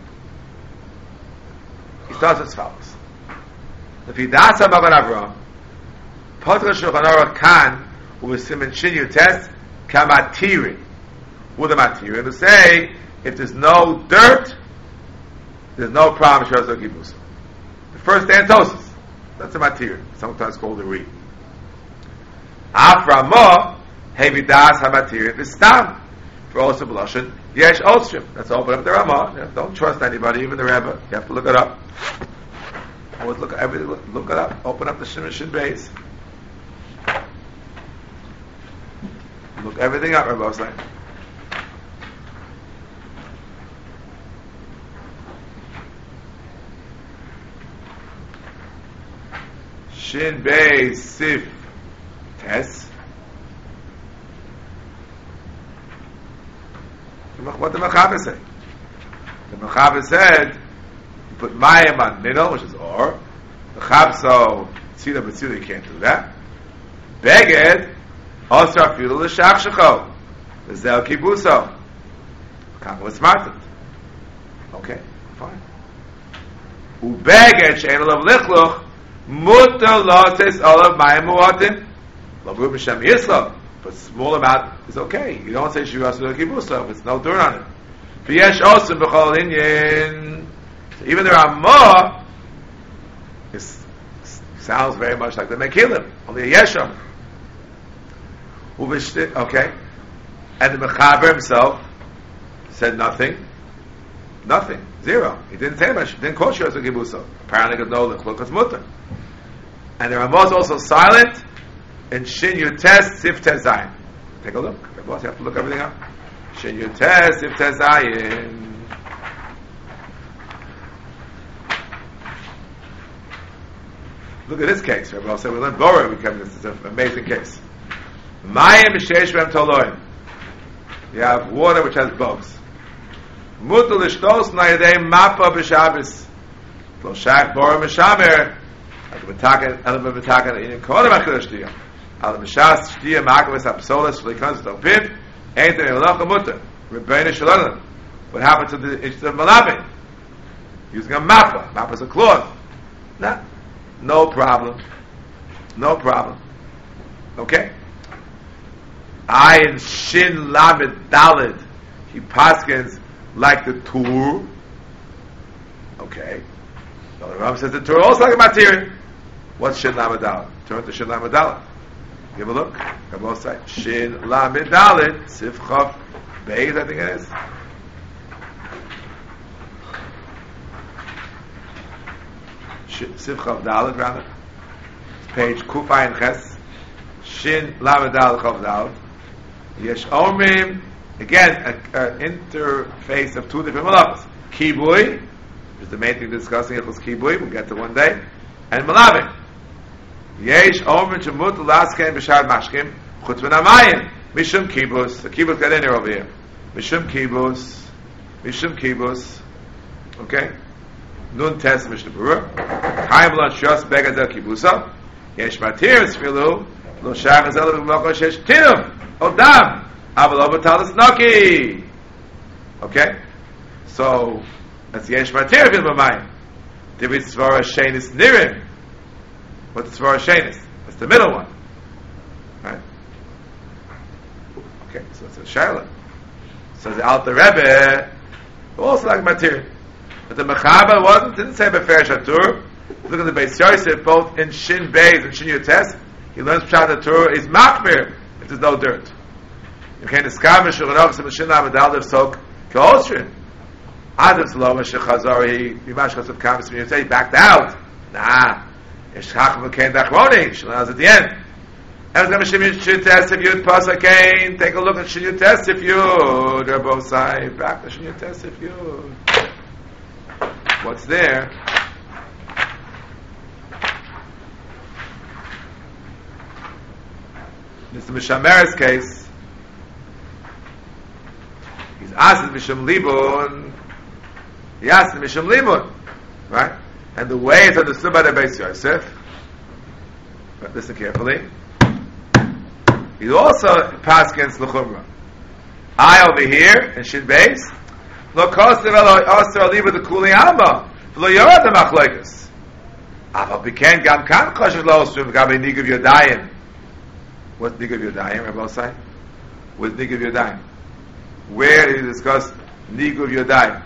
He starts as follows. If he das am Magen Avraham, Potter Shulchan Aruch kan u'v'simen shin yutes kamatiri. With a matiri, to say if there's no dirt, there's no problem. Shazor Kibusa. The first Antosis, that's a matiri. Sometimes called a reed. Aframo hevidas hamatiri v'stam. For also blushin, yesh ostrim. Let's open up the Ramah. Don't trust anybody, even the Rebbe. You have to look it up. Always look at everything. Look, look it up. Open up the Shimon Shin Beis. Look everything up, Rebbe saying. Shin Beis Sif Tes. What did the Mechaber say? The Mechaber said, you put Mayim on middle, which is or. The Chavso, Tzida B'tzida, you can't do that. Beged, also afilu l'shachshacho. The Zel Kibuso. Mechaber was smarted. Okay, fine. Ubeged, she'en olav lichluch, mutter lotes olav Mayim mu'atim. L'bru b'shem Yisrael. But small amount is okay. You don't say Shivas Zel Kibuso if it's no dirt on it. V'yesh osim b'chol inyin. So even the Ramah, it sounds very much like the Mekilim, only a Yesham. Okay. And the Mechaber himself said nothing. Nothing. Zero. He didn't say much. He didn't call Shivas Zel Kibuso. Apparently, because no, it's mutter. And the Ramah is also silent. And Shin Yutes Sif Tezayin. Take a look. You have to look everything up. Shin Yutes Sif Tezayin. Look at this case. Rabbi said we learned Bora. We come. This is an amazing case. Mayim Sheish Bem Toloim. You have water which has bugs. Mutal Ishtos Nayadei Mappa B'Shabbos. Lo Shach Bora Mishamer. Like the B'Taken, Elam B'Taken, in Kodem HaKadosh Diyah. Al Mishas Shtiya Magavas Apsolas Shlikanz Topiv Ain't there Elocha Mutter Rebbeinu Shalom. What happened to the Ishta of Malabin? Using a mappa. Mappa is a cloth. No, no problem. No problem. Okay? Ayin Shin Lamed Dalid. He paskins like the Tur. Okay. So the Ram says the Tur also like a material. What's Shin Lamed Dalid? Turn to Shin Lamed Dalid. Give a look. Come on, side. Shin Lamed Dalet Sif Chav Beis, I think it is. Sif Chav Dalet, rather. It's page Kufayin Ches. Shin Lamed Dalet Chav Dalet. Yesh Omrim. Again, an interface of two different malachas. Kibui, which is the main thing discussing. It was Kibui. We'll get to one day. And Malabin. Yesh Omer Chemut Lasken B'Shad Mashkim Chutz Min Hamayim Mishum Kibus. The Kibus got in here over here. Mishum Kibus, Mishum Kibus. Okay. Nun Tes Mishnah Berurah. Chaim Lo Shos Begad Zel Kibusa. Yesh Matir Esfilu Lo Shach Zel B'Moko Shesh Tinum Odam Aval Lo B'Talas Noki. Okay. So that's Yesh Matir V'Il B'Mayim. Divid Svara Shenis Nirim. What's the Svara Shenis? That's the middle one. Right? Okay, so it's a Shaila. So the Alter Rebbe, also like material. But the Mechaber wasn't, didn't say Befer Shatur. Look at the Beis Yosef, both in Shin Beis and Shin Yutes. He learns Pshat HaTur is Machmir if there's no dirt. You can't discover Shulchan Aruch Shin Lamed Aleph Sok K'Osrin. Adam Saloma Shechazar, he Yimash Chassav Kamis Shin Yutes, he backed out. Nah. Yeshchach V'Kein Dachroni, Shulchan at the end. And it's going to Shin Yutes if Yud Pasakain. Take a look at Shin Yutes if Yud. They're both sides. Back to Shin Yutes if Yud. What's there? Mister Mishamer's case, he's asked Mishum Libun. He asked Mishum Libun, right? And the way it's understood by the Beis Yosef, but listen carefully, he also passed against L'chumra. I over here in Shin Beis. Lo kosev elo aser aliva the kuli alma. Lo yorad the machlokes. Aval beken gam kan kosher lo osrim gabe nigav yodayim. What's nigav yodayim? Rabbi say. What's nigav yodayim? Where did he discuss nigav yodayim?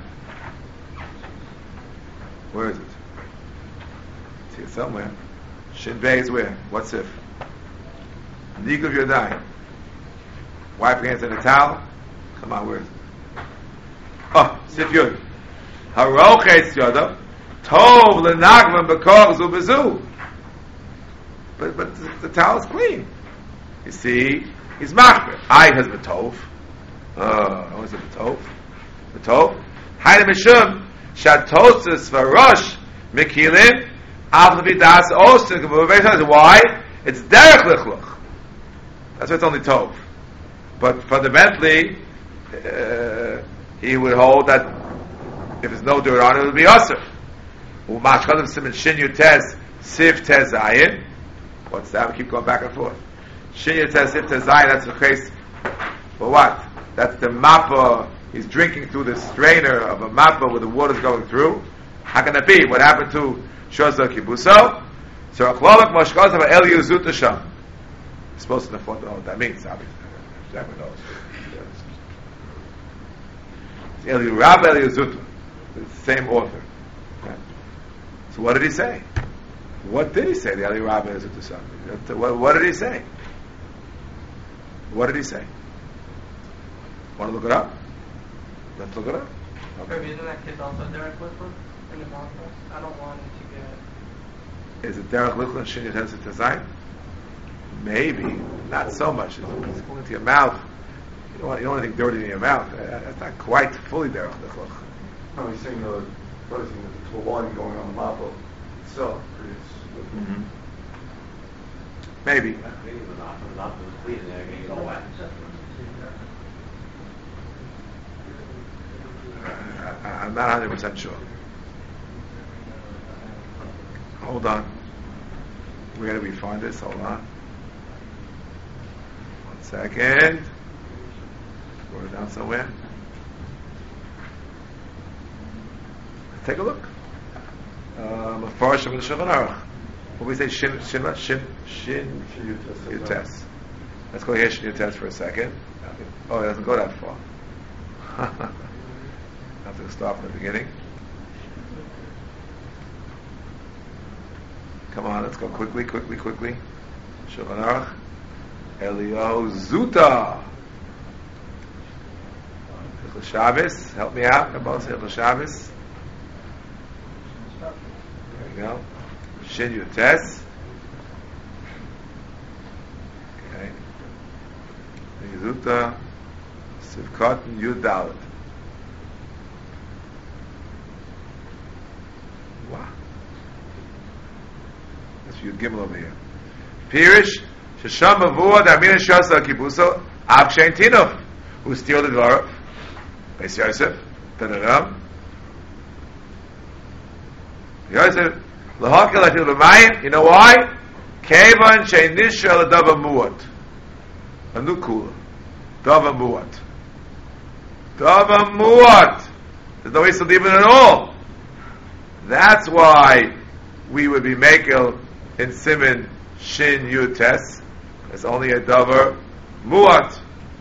Where is it? It's here somewhere. Shin Beis where? What's if? Nigav yodayim. Wipe hands in a towel. Come on, where is it? Oh, Sif Yud. Harochetz Yoda. Tov lenagman bekor zu bezu. But but the, the towel is clean. You see, he's machber. I has betov. Oh, what is it betov? Betov. Hayde mishum shatosis varosh mikilin av levidas osin. Why? It's derech lichluch. That's why it's only tov. But fundamentally, uh, he would hold that if there's no dirt on it, it would be usher. Umashchadim simin shin yutes sif tezayin. What's that? We keep going back and forth. Shin yutes sif tezayin. That's the case. For what? That's the mappa. He's drinking through the strainer of a mappa where the water's going through. How can that be? What happened to shosa kibuso? So achlovak moshchadim el yuzut sham. You're supposed to know what that means. Obviously. Everyone knows. It's Eli Rabba Eli Zutu, the same author. Okay. So what did he say? What did he say? The Eli Rabba Eli Zutu son. What, what did he say? What did he say? Want to look it up? Let's look it up. Okay. Maybe isn't that case also Derek Littler in the Malchus? I don't want him to get. Is it Derek Littler and Shin Yud Tezayin? Maybe, not so much. It's going into your mouth. You don't want, you don't want anything dirty in your mouth. That's not quite fully derech lichluch. No, he's saying the, what is he, the line going on the mappa itself. Mm-hmm. Maybe. I, I'm not one hundred percent sure. Hold on. Where do we find this? Hold on. Second. Wrote it down somewhere. Let's take a look. Mefarshim in the Shulchan Aruch. When we say shin, shin, what? Shin, shin, yutes. Let's go here, shin yutes for a second. Oh, it doesn't go that far. I have to stop from the beginning. Come on, let's go quickly, quickly, quickly. Shulchan Aruch. Eliyahu Zuta. Hilchos Shabbos. Help me out. Come on, Hilchos Shabbos. There we go. Shin Yutes. Okay. Zuta. Sivkot and Yud Dalet. Wow. That's Yud Gimel over here. Pirish. Shesham Mavua Damina Shasa Kibuso Av Shein Tinov, who steal the Dvarav, Beis Yosef, Tanaram. Yosef Lahakil Atil B'Mayim. You know why? Kevan Shein Nishra L'Dava Muat. A new cooler. Dava Muat. Dava Muat. There's no way to leave it at all. That's why we would be makel in Siman Shin Yud Tes. It's only a davar muat.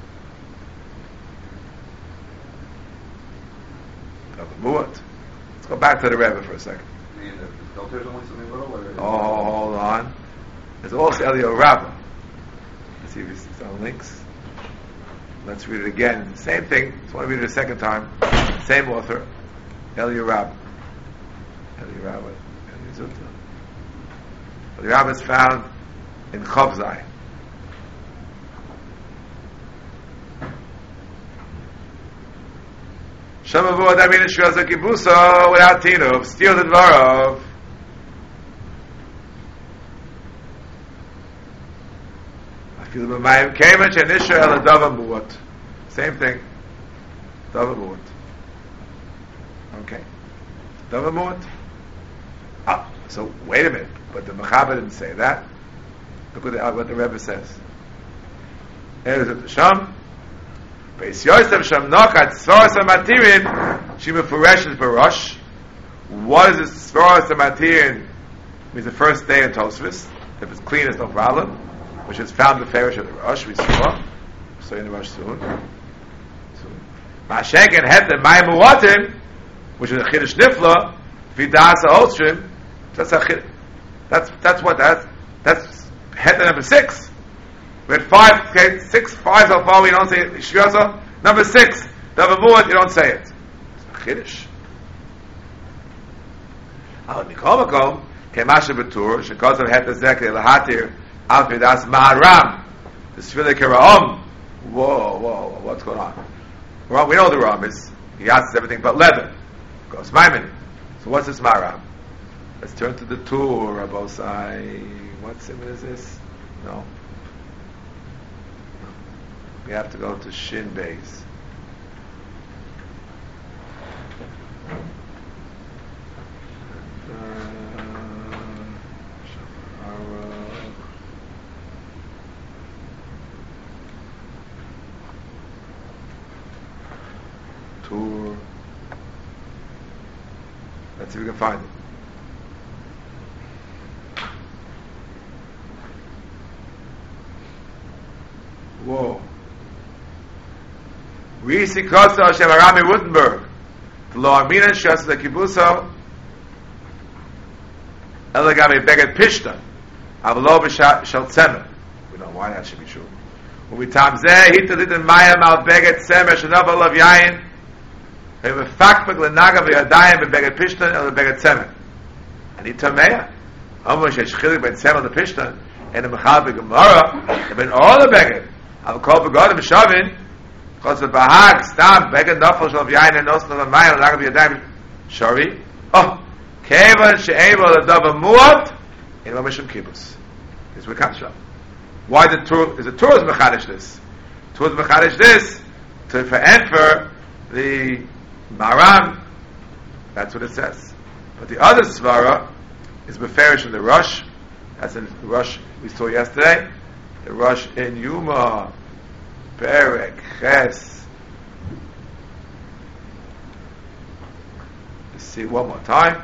Davar muat. Let's go back to the Rebbe for a second. I mean, the filter's only something little, or? Oh, hold on. There's also Eliyahu Rabbah. Let's see if it's on links. Let's read it again. Same thing. Just want to read it a second time. Same author. Eliyahu Rabbah. Eliyahu Rabbah. Eliyahu Zuta. Eliyahu Rabbah is found in Chavzai. Shemavu Adamin Shraza Kibusa without Tinov, steal the Dvarav. I feel the Mayim Kemach and Israel and Dava Muat. Same thing. Dava Muat. Okay. Dava Muat. Ah, so wait a minute. But the Mechaber didn't say that. Look what the, what the Rebbe says. Eres at the Sham. Beis Yosef Shem Nokat Svaras HaMatirin She Mefureshes Barosh. What is this Svaras HaMatirin? Means the first day in Tosfos. If it's clean, it's no problem. Which is found in the Farish of the Rosh. We saw. So in the Rosh soon. Ma'ashenken Het the Mayim Uwatim, which is a Chiddush Nifla, Vidas HaOlstrim. That's a Chiddush. That's that's what that's that's Het number six. We had five, okay, six, five so far. We don't say it. Shviyasa. Number six, Davar Muad. You don't say it. It's a Chiddush. Al Mikol Makom. Kemasha Betur, Shekos of Het Zekeh Lahatir, Al Vidas Maharam, the Sfilei Keraom. Whoa, whoa, whoa, what's going on? Well, we know the Ram is, he asks everything but leather. Goes Maimon. So what's this Maharam? Let's turn to the Tur, Rabosai. What simon is this? No. We have to go to Shin Beis. Tour. Let's see if we can find it. Whoa. We see Kosta Hashem Arami Wittenberg. The law Amina Shas the Kibuso Elegami Beget Pishta Avalo B'Shal Tzemer. We don't know why that should be true. When we tam zeh hitadid in Mayam al Beget Tzemer Shanav Alav Yayin He mefakfak lenaga v'yadayim bebeget Pishtan el beget Tzemer. And he tameya. Omer shesh chilik ben Tzemer the Pishtan and the Mechal b'Gemara ben all the beget. I'll call begodim shavin. Because the bahag stam beget nafal shalav yayin and osnav Mayam lenaga v'yadayim shari. Oh, kevan she'eva l'davar muat in Mishum Kibbutz. This is where it comes from. Why the Torah is the Torah's mechadish this? Torah's mechadish this to for the Maram. That's what it says. But the other svara is beferish in the Rosh. That's in the Rosh we saw yesterday. The Rosh in Yuma Perek Ches. Let's see one more time.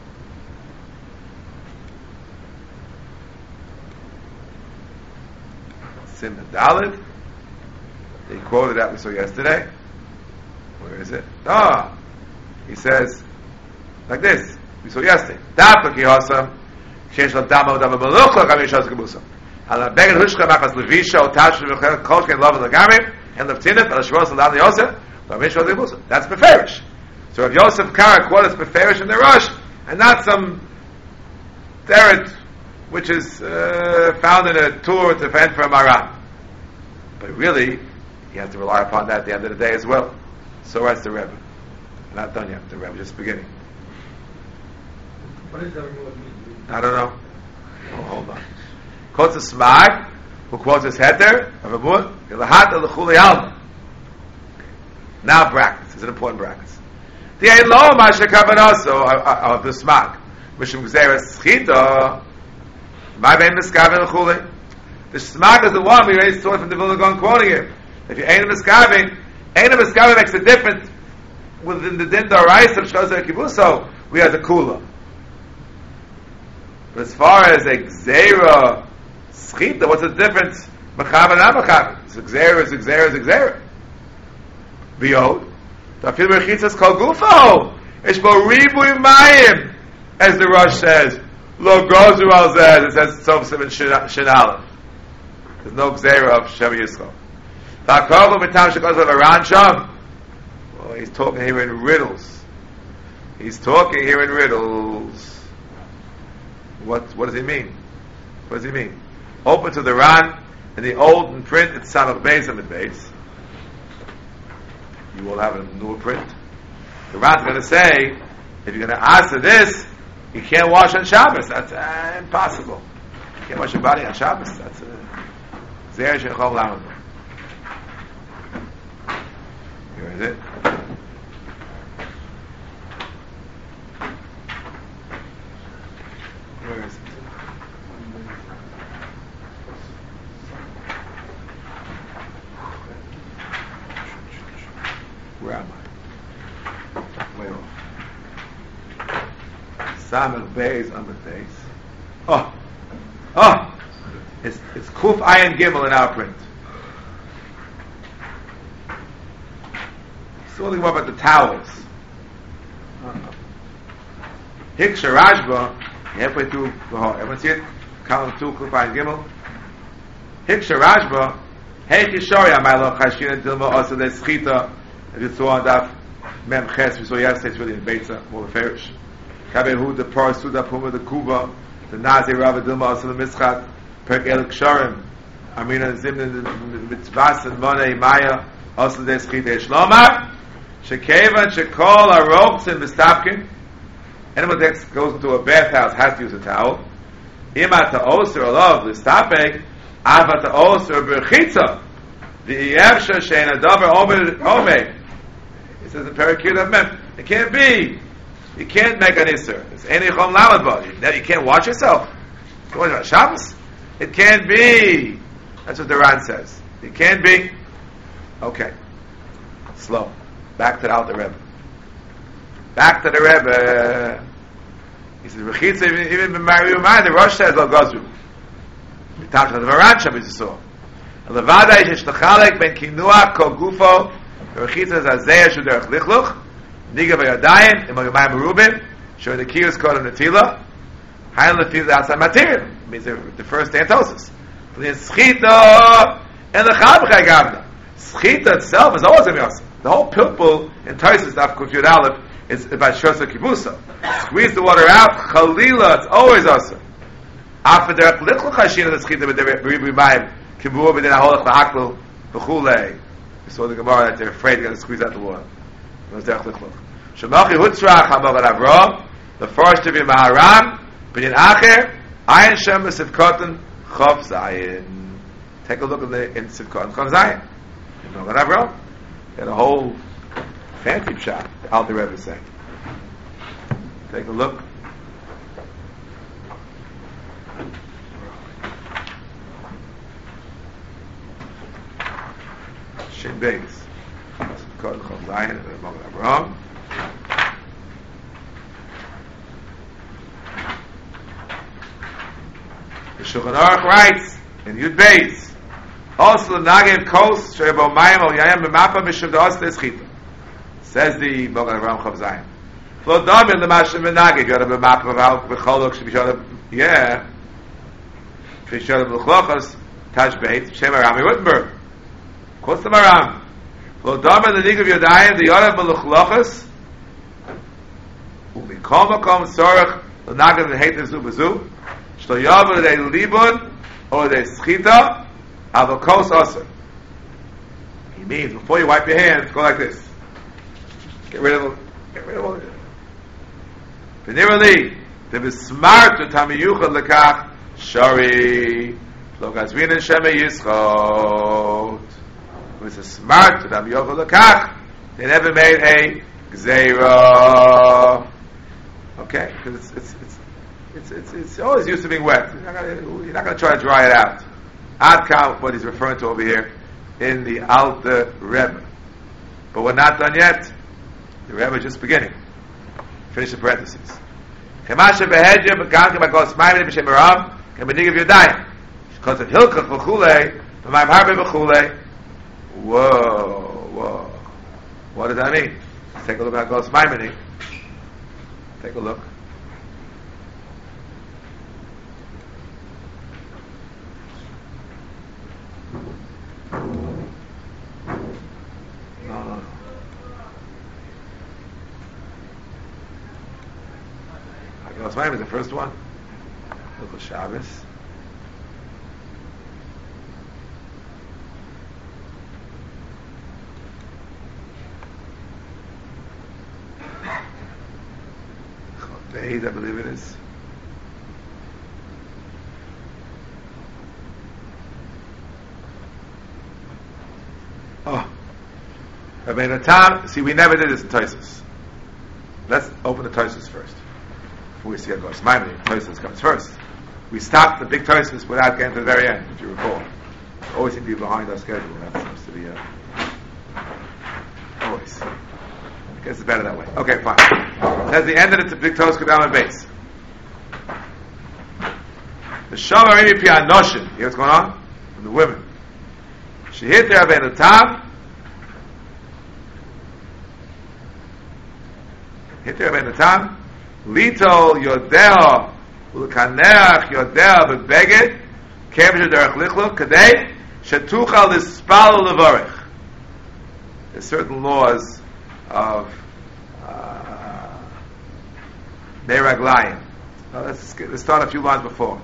Simon Dalid. He quoted that we saw yesterday. Where is it? Ah, he says like this. We saw yesterday. Dafla ki hasam shesh la dama dama malukla gami shas gebusa. Ala beged hushka machas levisha o tash v'chel kol ken love the gamin and leftinef ala shvos la dama Yosef gami shas gebusa. That's beferish. So if Yosef Kara quotes beferish in the Rosh and not some deret which is uh, found in a tour to defend for a Maram. But really, he has to rely upon that at the end of the day as well. So writes the Rebbe. Not done yet, the Rebbe, just beginning. What does that mean? I don't know. Oh, hold on. Quotes a Smag, who quotes his heter, of a book, Ilahat al-Chuli Alma. Now brackets, it's an important brackets. The Eilo Masha Kavanaso of the Smag. Mishum Gzeres Schita. My name is Miskavin L'chuli. The Smag is the one we raised taught from the Vilna Gaon quoting him. If you ain't a Miskavin, ain't a Miskavin makes a difference within the Din D'Oraisa of Shosei Kibuso. We have the Kula. But as far as a Gzeira Schita, what's the difference? Mechav and Amachavin. It's a Gzeira, it's a Gzeira, it's a Gzeira. V'yod. Tafil Merchitzas Kol Gufo. It's Bo Ribui Mayim, as the Rosh says. Lo gozu al zeh. It says Tov Simon Shin Aleph. There's no Gzeira of Shem Yisrael. V'akovu b'tam shekoz of Aran Sham. Well, he's talking here in riddles. He's talking here in riddles. What What does he mean? What does he mean? Open to the Ran in the old and print. It's Samach Beis and Beis. You will have a new print. The Ran's going to say, if you're going to answer this, you can't wash on Shabbos. That's uh, impossible. You can't wash your body on Shabbos. That's Zer Shechol Lamed. Here is it. Where is it? Where am I? Way off. Samach Beis Amud Beis. Oh, oh, it's it's Kuf Ayin Gimel in our print. So what about the towels? Hiksha Rashba, halfway through, everyone see it? Column two, Kuf Ayin Gimel. Hiksha Rashba, Hey Kishori Amaylo Chashina Dilma Osa De Schita. If you saw on Daf Mem Ches, we saw yesterday, it's really in Beitza, more Ferish. Kabehu, the Par Suda Puma, the Kuba, the Nazi Rava Dilma Osa the Mischat, Perk El Ksharim, Amina Zimnin, the Mitzvahs and Mona Imaya, Osa De Schita Shlomar, Shekevan, Shekol, Aroks, and Mistapkin. Anyone that goes into a bathhouse has to use a towel. Imata Oser, Olav, Listapek, Avata Oser, Berchitza, the Yevsha Shein Adavar Omer. It says in Parakut of Mem, it can't be. You can't make an Isser. It's any Chom Lamadba. You can't wash yourself. What about Shabbos? It can't be. That's what the Ran says. It can't be. Okay. Slow. Back to the Alter Rebbe. Back to the Rebbe. He says, Rechitza, even, even in Mariu Mai, the Rosh says, Lo Gozru. We talked about the Varan Shabbos, you saw. Levada is Shnachalek ben Kinua Kol Gufo. The Rechitza is Azeh Shuderach Lichluch. Niga v'yadayim, imag Mayim Rubin, show the kiyus called a netila, hayin lefil the outside material, means the, the first antosis. The schita and the chabchai gavna. Schita itself is always a miyasa. The whole pilpul in Taisus Daf Kuf Yud Aleph is about shosa kibusa. Squeeze the water out, chalila, it's always asa. After derech lichluch hashina the schita b'ribu mayim, kibua b'din aholach l'haklu, b'chulei. We saw the Gemara that they're afraid they're going to squeeze out the water. Shemachi Hutzrach Hamogad Avram, the first to be Maharam, Binyan Acher, Ayin Shem Sivkotan Chav Zayin. Take a look in the in Sivkotan Chav Zayin. Hamogad Avram. Got a whole fancy shot. The Alter Rebbe is saying. Take a look. Shin Beis. Kol Chol Zayin and Hamogad Avram. The Shulchan Aruch writes in Yud Beis, also the Nagev Kos Shebo Mayim Al Yayim B'Mapa Mishum Da'os Teschita. Says the Hamogad Avram Chav Zayin. Lo Dam in the Mashim B'Nagev Yoda B'Mapa B'Val B'Cholok Shebishada Yeah. Shebishada B'Chlochos Taj Beit Shem Arami Wittenberg. What's the Maram? Lo Dama the Nigav Yodayim the Yorav Meluchlochas Umikom Makom Sorach the Nagav the Hate Zu Bezu Shlo Yavu the Libun or the Schita Avokos Aser. He means before you wipe your hands, go like this. Get rid of it. Get rid of it. V'nirali to be smart to Tamiyuchad Lekach Shari Lo Gazvin Sheme Yischot. It's a smart to them Yovel Lekach. They never made a Gzeira. Okay, because it's it's it's it's it's it's always used to being wet. You're not gonna, you're not going to try to dry it out. Ad count what he's referring to over here in the Alter Rebbe. But we're not done yet. The Rebbe is just beginning. Finish the parentheses. Kemasha behedya b'gankim b'gos ma'imini b'shem Rav k'menigav yodayim. Because of Hilchach v'chulei v'mayim harbe v'chulei. Whoa, whoa. What does that mean? Let's take a look at Gos Maimoni. Take a look. No, no, no. Gos Maimoni is the first one. Look at Shabbos. I believe it is. Oh, Rabbeinu Tam. See, we never did this in Tosfos. Let's open the Tosfos first before we see how it goes. Maimoni, Tosfos comes first. We stopped the big Tosfos without getting to the very end, if you recall. Always seem to be behind our schedule. That seems to be uh, always. guess it's better that way. Okay, fine. That's the end of the big toes come down on base. The Shama Rimi Pi Anoshin. Hear what's going on? From the women. She hit there in the top. Hit there in the top. Lito Yodeo Ulkaneach Yodeo Bebeged Kevshu Derech Lichluk Kadei Shetuchal Lispal Levarich. There's certain laws of uh, Meraglayim. Uh, let's, get, let's start a few lines before.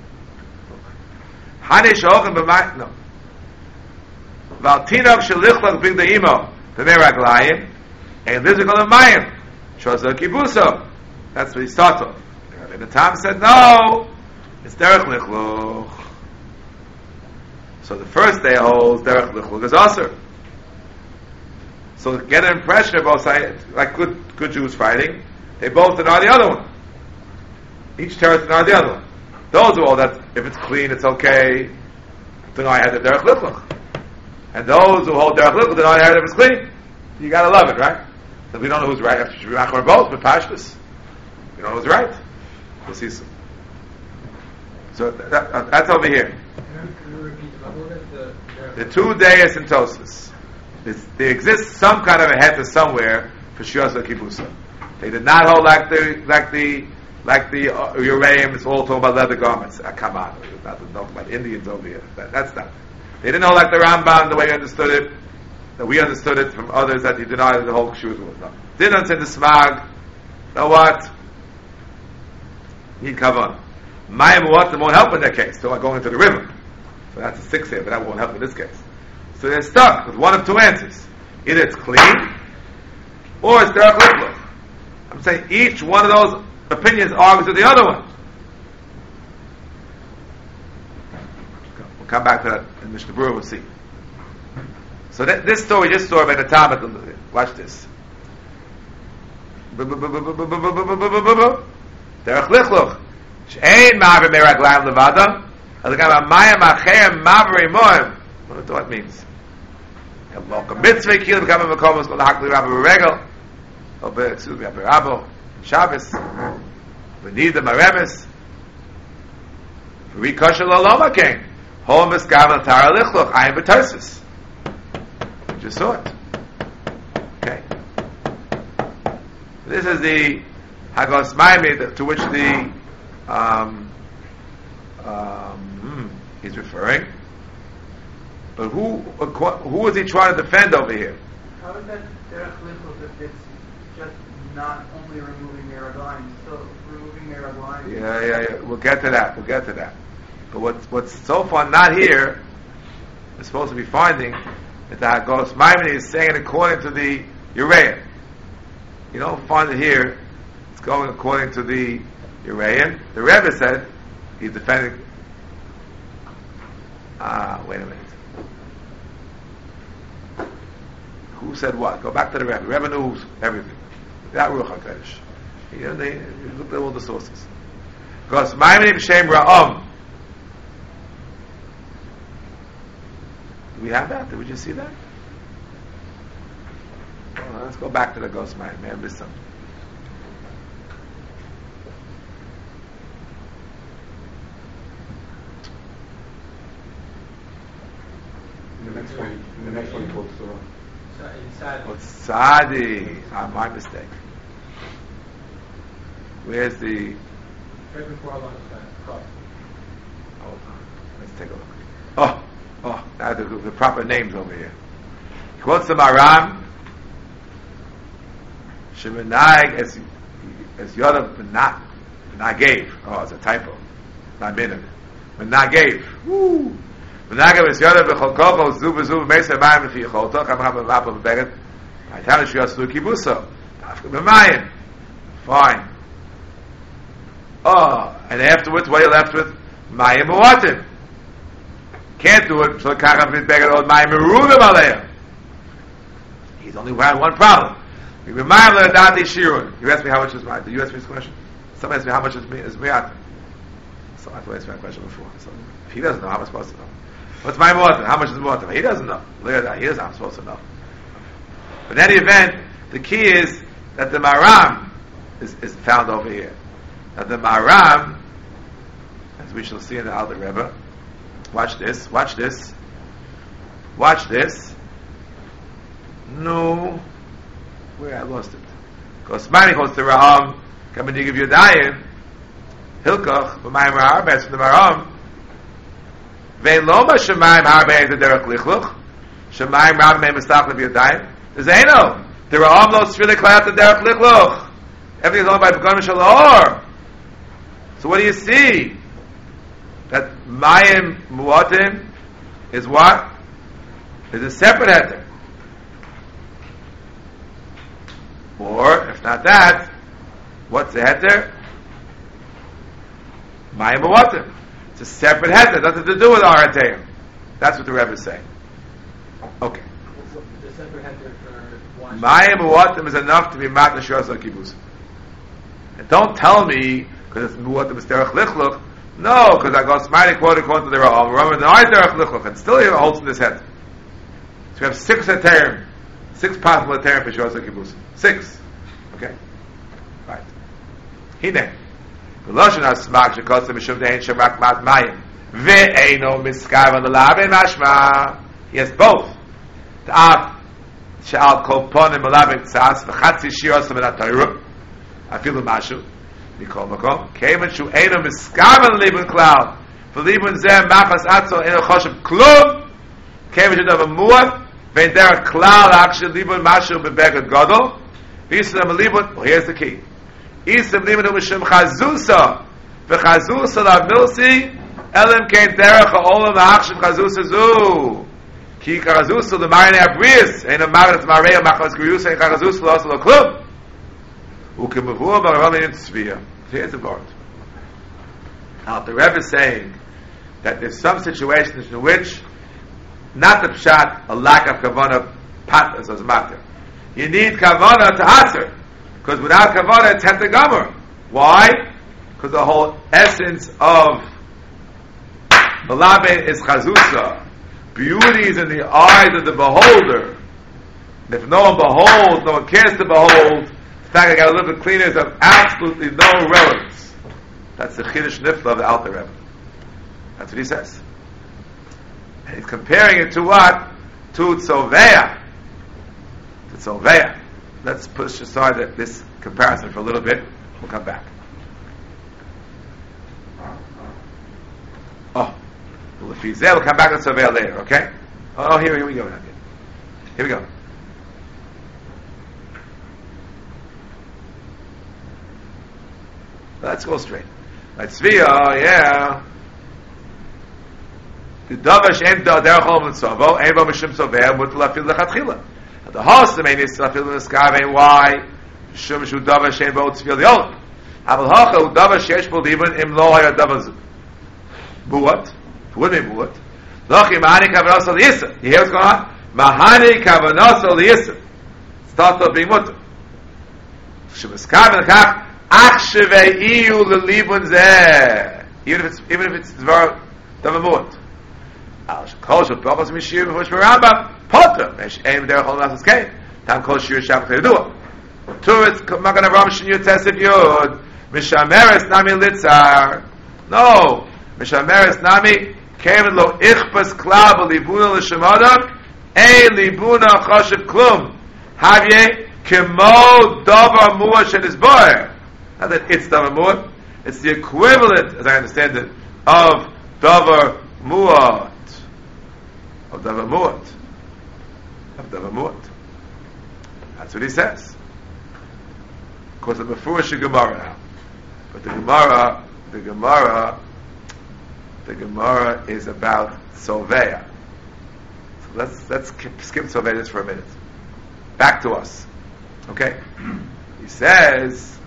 Hanish Ochem B'Mayim. No. Valtinov Shelichluk Big Deimo B'Meraglayim and this is called a Mayim. Shoza Kibuso. That's what he starts off. And the Tam said, no, it's Derech Lichluch. So the first day holds Derech Lichluch is Aser. So get an impression of both sides, like good good Jews fighting, they both deny the other one. Each terrorist deny the other one. Those who hold that if it's clean, it's okay, deny it Derech Lichluch. And those who hold Derech Lichluch deny it if it's clean. You gotta love it, right? So we don't know who's right. After should be or both, but Pashtus. We don't know who's right. We'll see some. So that, that, that's over here. Can you repeat the bit? The, the two Deis and Tosfos. There exists some kind of a heter somewhere for Shiasa Kibusa. They did not hold like the like the like the uh, Uraim. It's all talking about leather garments. Ah, come on, not talking about Indians over here. That, that's not. They didn't hold like the Rambam the way we understood it. That we understood it from others that he denied the whole Kshut was no. Didn't understand the smag. Know what? Need kavan. Mayim water won't help in that case. So I'm going into the river. So that's a six here, but that won't help in this case. So they're stuck with one of two answers. Either it's clean, or it's derech lichluch. I'm saying each one of those opinions argues with the other one. We'll come back to that in Mishnah Berurah, we'll see. So that, this story, this story by the time, watch this. Derech lichluch. She'ein ma'aver meraglayim levada. Adagam amayim achayim ma'aver imoim. What do it means? A mitzvah kil become a makom called hakli rabbi regel. Oh, excuse me, Rabbi Shabbos. We need the maremes. Rikosha loloma king. Hol miskav tara lichluch. I am b'tarsis. You just saw it. Okay. This is the Hagos Maimid to which the um, um, he's referring. But who who is he trying to defend over here? How is that derech lichluch if it's just not only removing meraglayim, still removing meraglayim? Yeah, yeah, yeah. We'll get to that. We'll get to that. But what's what's so far not here, we're supposed to be finding that the Hagos Maimon is saying according to the Urayan. You don't find it here. It's going according to the Urayan. The Rebbe said he's defending. Ah, wait a minute. Who said what? Go back to the Rebbe. The Rebbe knows everything. That Ruach HaKodesh. You know, they looked at all the sources. Because Maimon b'shem Ra'am. Do we have that? Did we just see that? Oh, let's go back to the Ghost Maimon. May I miss something? In the next one, in the next one, he quotes Torah. Inside. Oh, it's Sadi. Ah, my mistake. Where's the... Right before Allah cross. Hold on. Let's take a look. Oh, oh, now the, the proper names over here. He quotes the Maram. Shemenag as as Yodav Menag Menagav. Oh, it's a typo. Not minute. Menagav. Woo. Menagav is Yodav B'Cholkocho Zu B'Zu B'Meisei Mayim L'Fi Yicholto Cham Cham V'Vapa V'Beget Haytan L'Shu Yaslu Kibuso Dafka B'Mayim. Fine. Oh, and afterwards, what are you left with? Mayim U'atim. Can't do it. So Kacham V'Beget Od Mayim Merugim Aleim. He's only had one problem. You asked me how much is my. Did you ask me this question? Someone asked me how much is me is miyat. So I asked me that question before. So if he doesn't know, how am I supposed to know? What's my water? How much is water? He doesn't know. He doesn't know. I'm supposed to know. But in any event, The key is that the Maram is, is found over here. Now the Maram, as we shall see in the Alter Rebbe, watch this, watch this, watch this. No, where I lost it. Because Mani goes to Raham, come and you give you a dayan, Hilkach, b'mayim ha'arbez from the Maram, ve'en lo ma shemayim ha'arbez the derech lichluch, shemayim ram me mistach levi yadayim. There's Eino. The Raham lo tzvili klayat the derech lichluch. Everything is owned by Begon Mishal Or. So what do you see? That Mayim Muatim is what? Is a separate heter. Or, if not that, what's the heter? Mayim Muatim. It's a separate heter. Nothing to do with our heter. That's what the Rebbe is saying. Okay. The separate heter for washing. Mayim Muatim is enough to be Matna Shosah Kibbutz. And don't tell me because it's Muatim is Derech Lichluch. No, because I got Smiling quote according to the Ra'am. Remember, the Derech Lichluch, and still here holds in this head. So we have six heterim, six possible heterim for Shosah Kibbutz. Six. Okay? Right. Hine. V'loshen ha-smag shekotze mishum de'en shemak mat mayim. Ve'eino miskav on the labin mashma. He has both. Ta'af she'al kol ponim malabin tzas v'chatzi shiros min ha-toiru. Afilu mashu. Mikol makom. Kemen shu eino miskav on libun klal. V'libun zeh machas atzo eino choshev klum. Kemen shu davar muat. Ve'en derech klal akshel libun mashu bebegad gadol. V'yisram libun. Well, here's the key. Isam libun u'mishum chazusa. V'chazusa la milsi. Elim kein derech ha'olam ha'achshem chazusa zu. Ki chazusa l'marin ha'bris. Eino marin t'marei ha'machas griyusa. Ein chazusa l'osa l'klum. U'kemavua b'aram in tzviyah. Here's the word. Now, the Rebbe is saying that there's some situations in which not the pshat, a lack of kavanah patras as matter. You need kavanah to answer. Because without kavanah, it's heter gomer. Why? Because the whole essence of Malabe is chazusa. Beauty is in the eyes of the beholder. And if no one beholds, no one cares to behold, the fact I got a little bit cleaner is of absolutely no relevance. That's the Chiddush Nifla of the Alter Rebbe. That's what he says. And he's comparing it to what? To Tzoveya. To Tzoveya. Let's push aside this comparison for a little bit. We'll come back. Oh. Well, if he's there, we'll come back to Tzoveya later, okay? Oh, here, here we go. Here we go. Let's go straight. Like Tzviya, oh, yeah. The Davash and the Derechol Mitzvah, and Bo Mishum Soveh, Mutal Afil Lechatchila. The Hos, the main is Afil Neskav, why? Shum Shu Davash and Bo Tzvil Yol. Aval Hacha, Davash Yesh Bo Liban, Im Lo Haya Davaz. Buat? What do you mean Buat? Lochi Mahani Kavanos Al Yisr. You hear what's going on? Mahani Kavanos Al Yisr. Start off being Mutter. Shum Neskav and Kach, Achshevei Iyu Lelibun Zeh. Even if it's, even if it's Dvar, Davamut. Kol shel Pachas Mishir b'Hush Rambam Potter Mesh Ein Derech Olam Nasas Kain Tam Kol Shir Shabbat Yedua Turis Magan Avram Shin Yotesef Yod Mishameres Nami Litzar No Mishameres Nami Kemen Lo Ichpas Klab Libuna L'Shemadak Ein Libuna Choshev Klum Havye Kemo Davar Mua Shen Isboer Not that it's Davar Mua, it's the equivalent, as I understand it, of Davar Mua of Davar Mu'at. Of Davar Mu'at. That's what he says. Of course, I'm a foolish Gemara now. But the Gemara, the Gemara, the Gemara is about Soveya. So let's, let's skip, skip Soveya just for a minute. Back to us. Okay? He says,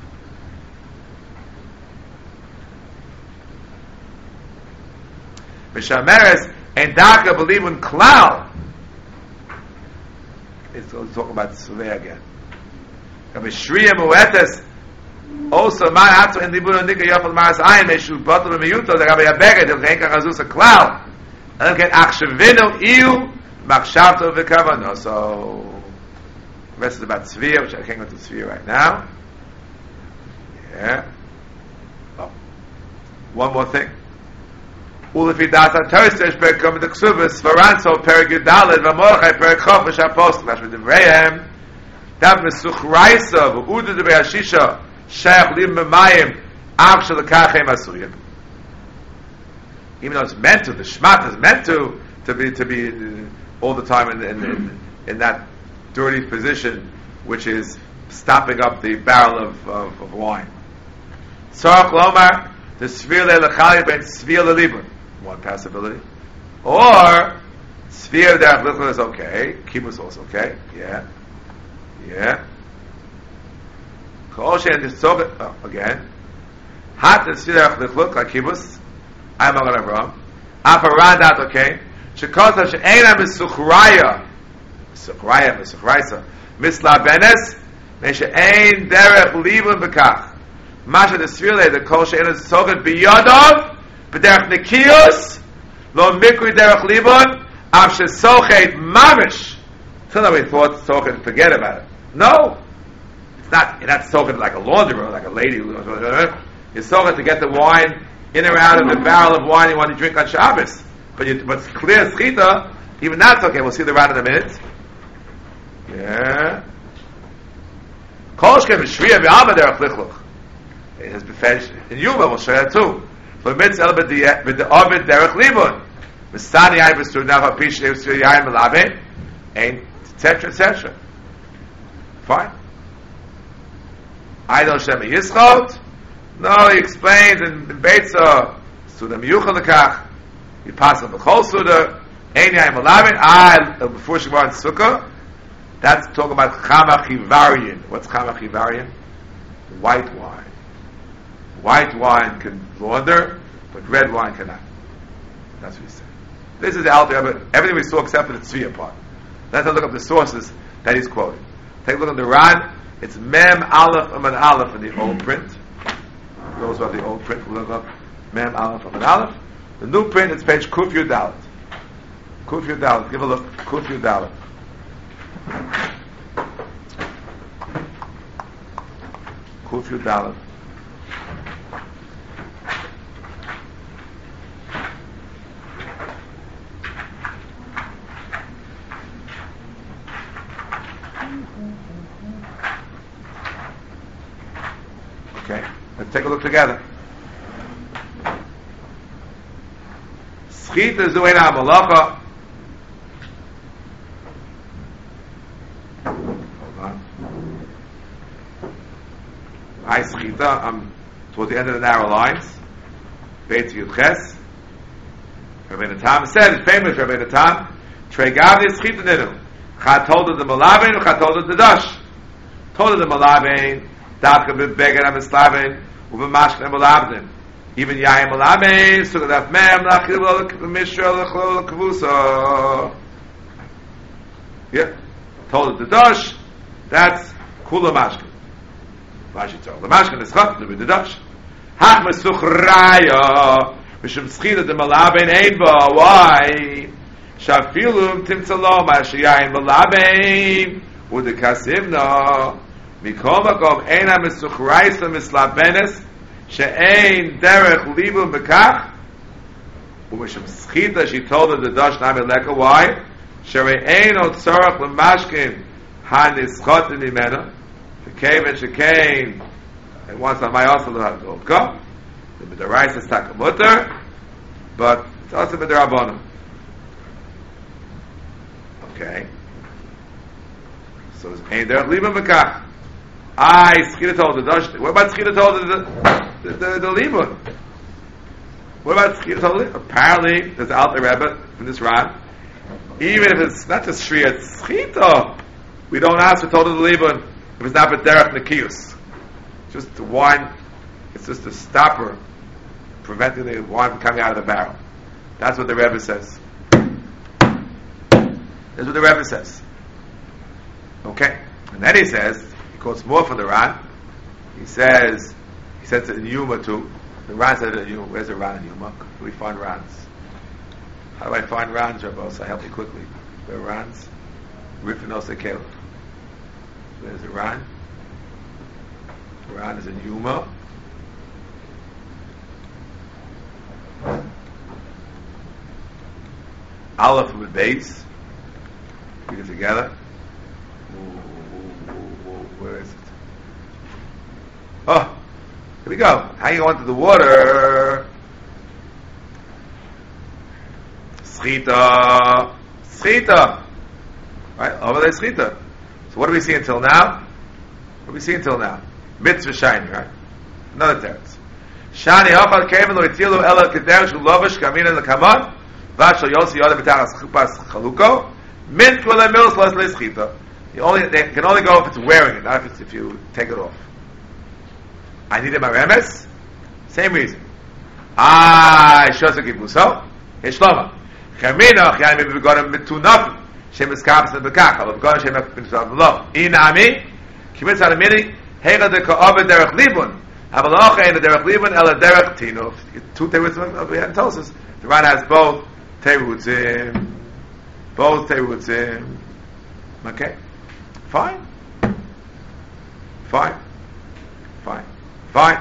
Mishameres and Daka believe in Klal. It's talking about Survey again. Shriya Muetes also my Hatsu and Libuna Nika Yafal Maras Ayin Meshu Bottle of Miyuto the Rabbi Abega the Renka Hazus a Klal. And then get Achshavino Iu Machshavto Vikavano. So The rest is about Tzviya, which I can't go to Tzviya right now. Yeah. Oh. One more thing. Ulefi das ha-Torah per kom de ksubas varanso per Yudaled v'morchai per chof v'shapos mash v'divreihem dav mesuch raisa v'udu de be'ashisha sheach lim memayim av shalakachem asuyim. Even though it's meant to, the shmat is meant to to be to be uh, all the time in, in, in, in that dirty position, which is stopping up the barrel of, of, of wine. Tzarach lomar the svir le'lechali ben svir le'libur. One possibility. Or svir derech lichul is okay. Kibbutz also okay. Yeah. Yeah. Kol she'en tisog oh, again. Hat the svir derech lichul like kibbutz. I'm not going to wrong. Aparandat okay. Shekos she'ena misuchraya. Misuchraya misuchraisa. Misla benes. Me she'en derech libur bekach. Masha the svir le the kol she'en tisoget biyodov. B'derech nekiyos, lo mikri derech libon, av shesochet mamish. Till now we thought sochet, forget about it. No, it's not. You're not sochet like a launderer, like a lady. You're sochet to get the wine in or out of the barrel of wine you want to drink on Shabbos. But you, but it's clear schita, even that's okay. We'll see the round in a minute. Yeah. Kol shkem shviya v'alma derech lichluch. It has been finished in Yuma. We'll show you that too. For mitzvah with the with the ovid derech libon, misani ay b'sur nacha pish nevsur yayin melabe, and et cetera et cetera. Fine. I don't shem yischot. No, he explains in, in Beitza suda miyuchal lekach. He passes the whole suda. Ein yayin melabe. I before she went sukkah. That's talking about chama chivarian. What's chama chivarian? White wine. White wine can launder, but red wine cannot. That's what he said. This is the Alter Rebbe. Everything we saw except for the Tzviya part. Let's look up the sources that he's quoting. Take a look at the Ran. It's Mem Aleph Amad Aleph in the old print. Those who have the old print, we'll look up Mem Aleph Amad Aleph. The new print, it's page Kuf Yud Dalet. Kuf Yud Dalet. Give a look. Kuf Yud Dalet. Kuf Yud Dalet. Okay, let's take a look together. Schita zuena malacha. Hold on. I schita. I'm toward the end of the narrow lines. Beit Yud Ches. Rabbeinu Tam said, it's famous Rabbeinu Tam. Trei Gavdi schita ninu. Chad told the malavein, chad told the dash. Told the malavein. Davka b'beged ha-mislaven u'b'mashkin ha-malabdin. Even yayin malaben, sugadaf mem, lachil l'mishra l'chlo l'kvusa. Yeah. Told it the dash, that's kula mashkin. Rashi told. The mashkin is chot, the dash. Hach mesuch raya, mishum schila de malaben ein ba. Why? Shafilum timtzalo mashi yayin malaben u'dekasimna. Mikol makom eina mesuchraisa mislabenes she'ein derech libum bekach u'mishum schita she told her the dash nameleka. Why? She'ein ot tzarach l'mashkin ha-nischotin imena v'keven she'kein and once on my also l'had go the b'daraisa is takamutter but it's also b'darabonah. Okay, so it's ein derech libum bekach. I schita told the dash. What about schita told the the the, the libun? What about schita told the? Apparently, there's Alter Rebbe from this Ran. Even if it's not just shriya, it's schita. We don't ask for told the libun if it's not b'derech nekiyus. Just the wine. It's just a stopper preventing the wine from coming out of the barrel. That's what the Rebbe says. That's what the Rebbe says. Okay, and then he says. He quotes more from the Ran. He says, he says it in Yuma too. The Ran said it in Yuma. Where's the Ran in Yuma? Where do we find Rans? How do I find Rans, Rabbi? So help me quickly. Where are Rans? Rifinos Caleb. There's Iran. Iran is in Yuma. Aleph with base. Read it together. Where is it? Oh, here we go. How you go into the water? Schita. Schita. Right? Over there, Schita. So what do we see until now? What do we see until now? Mitzvah shiny, right? Another teretz. Shani hafal kemen lo itilu ela keder shu lovish kamina lekaman vashal yosi yoda b'tachas chupas chaluko min kula milos las leschita. You only they can only go if it's wearing it, not if it's if you take it off. I need a maremes. Same reason. Ah, shosa kibuso. Hishloma. Kamina chayim begonim mitunaf shem eskaps and bekach. But begonim shem eskaps lo. Inami kimitz halamini hega de ka'avad derech libun. Havalacha in the derech libun ela derech tinuf. Two terutzim we had tells us the Ran has both terutzim, both terutzim. Okay. Fine. Fine. Fine. Fine.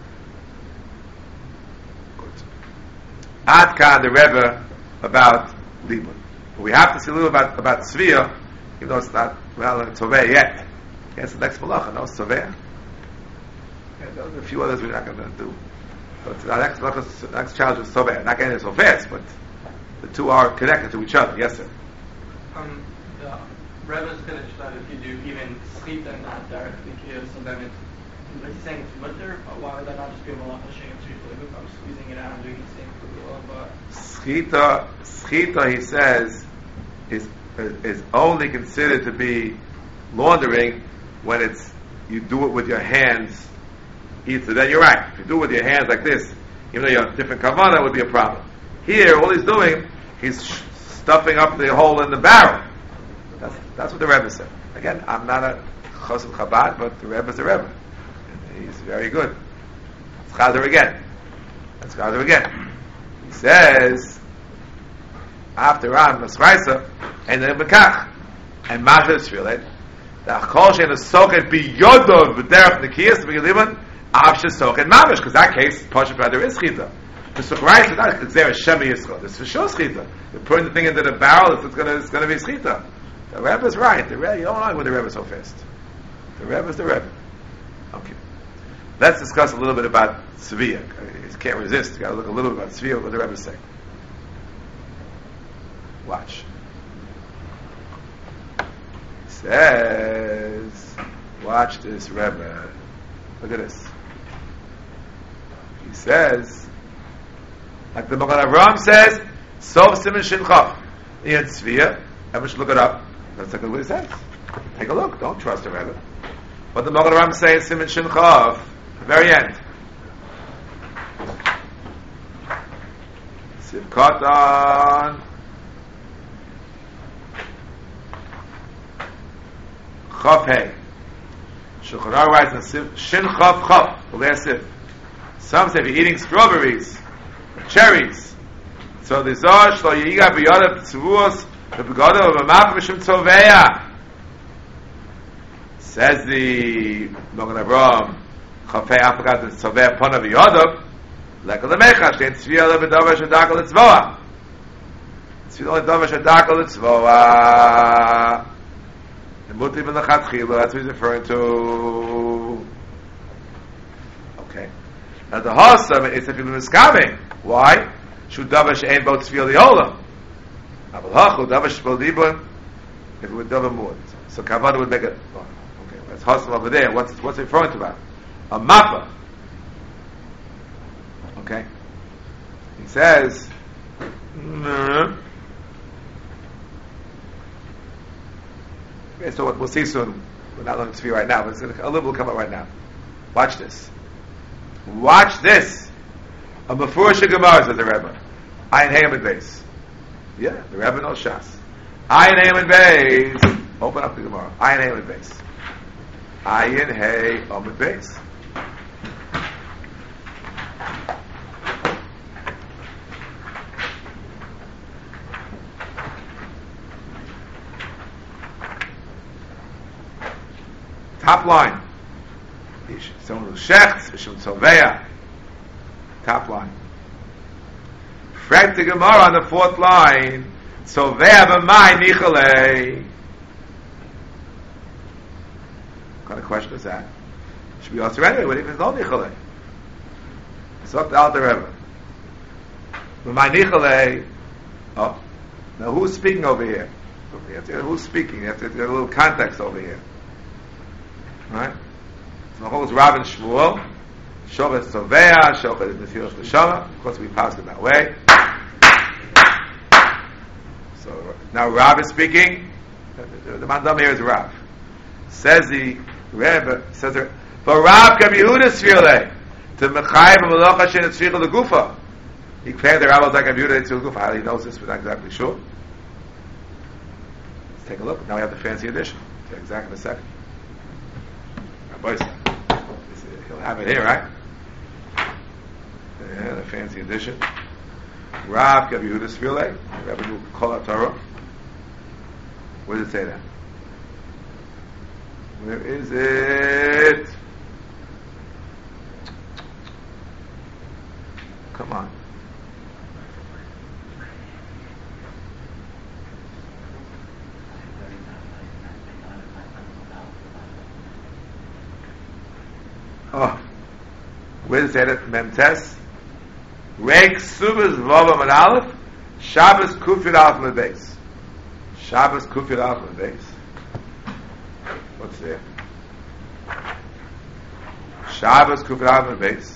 Good. Adkan, the Rebbe, about Libun. We have to see a little about, about Tzviya, even though it's not, well, it's Toveh yet. Yes, the next Malacha, no, it's Toveh. Yeah, there are a few others we're not going to do. But our next Malacha, next challenge is Toveh. Not getting it so fast, but the two are connected to each other. Yes, sir. Um, the Rebbe's finished that if you do even sleep and not directly kill, so then it's, like he's saying it's mutter, but why would that not just be a malacha shem if I'm squeezing it out and doing the same for the law, but Schita, schita, he says, is is only considered to be laundering when it's you do it with your hands. Either then you're right. If you do it with your hands like this, even though you have different kavanah, that would be a problem. Here, all he's doing, he's sh- stuffing up the hole in the barrel. That's that's what the Rebbe said. Again, I'm not a chos of Chabad, but the Rebbe's a Rebbe. And he's very good. It's Chazer again. That's Chazer again. He says, after Ram, Masraisa, and then Bekach, and Masha Tefillah, the Achol Shein is soket biyodov b'derech nekiyas b'geliban, Avshe soket mamish, because that case, Pasha Prader is Chita. The Sukhraisa, not, it's there a Shemi Yisrael. It's for sure Chita. You're putting the thing into the barrel, it's going to, it's going to be Chita. The Rebbe's right. The Rebbe, you don't like when the Rebbe's so fast. The Rebbe's the Rebbe. Okay. Let's discuss a little bit about Tzviya. You can't resist. You got to look a little bit about Tzviya, what the Rebbe's saying. Watch. He says, watch this Rebbe. Look at this. He says, like the Magen Avraham says, Sof Siman Shin Chaf. In Tzviya, everyone should look it up. That's exactly what he says. Take a look. Don't trust the Rebbe. But the Magen Avraham says, Siman Shin Chaf, the very end. Siv Katan. Chaf Hey. Shulchan Aruch writes in Siv, Shin Chaf Chaf. The last Siv. Some say if you're eating strawberries, cherries, so the Zohar shlo yiga b'yadav tzvuos v'b'godav v'maf mishum tzoveya. Says the Magen Avraham, Chafei afagat tzoveya pona v'yadav, like the mecha shein tzviya lebedava shadakal etzvoa. Tzviya lebedava shadakal etzvoa. The mutiv in the chatchila, that's what he's referring to. Okay. Now the Hasam is if you're miskamin. Why? Should davash ein bo tzviyah liola. Aval hachu davash bo libun. If it would davar more, so kavana would make it. Oh, okay, that's Hasam over there. What's what's it referring to about? A mappa. Okay. He says. Mm-hmm. Okay, so what we'll see soon. We're not learning tzviyah right now, but it's gonna, a little will come up right now. Watch this. Watch this. A Mefurish Gemara, says the Rebbe. Ayin Haman base. Yeah, the Rebbe knows Shas. Ayin Haman base. Open up the Gemara. Ayin Haman base. Ayin Hay Haman base. Top line. Someone who shechts, Mishum Tzolveya. Top line. Frag the Gemara on the fourth line. Tzolveya b'mai nichalei. What kind of question is that? Should be answered anyway. What if it's not nichalei? It's up to Alter Rebbe. B'mai nichalei. Oh, now who's speaking over here? You have to get who's speaking. You have to get a little context over here. Right? So the whole is Rav and Shmuel. Shovet Tzolveya, Shovet Nefilas Neshama. Of course, we passed it that way. So now Rav is speaking. The, the, the mandam here is Rav. Says the Rebbe, says the but Rav Rabbi Yehuda Sfirle to Mechayv Melacha Shen Tzricha Legufa. He claimed the Rav was like Rabbi Yehuda Tzricha Legufa. How do he knows this? We're not exactly sure. Let's take a look. Now we have the fancy edition. Take exactly in a second. Rabbi, he'll have it here, right? Yeah, the fancy edition. Rav Rabbi Yehuda Sfirle, Rabbi Yehuda Kol HaTorah. Where does it say that? Where is it? Come on. Oh, where does it say that? Memtes? Reik Subas Vava Man Aleph, Shabbos Kufir Aleph Lebeis. Shabbos Kufir Aleph Lebeis. What's there? Shabbos Kufir Aleph Lebeis.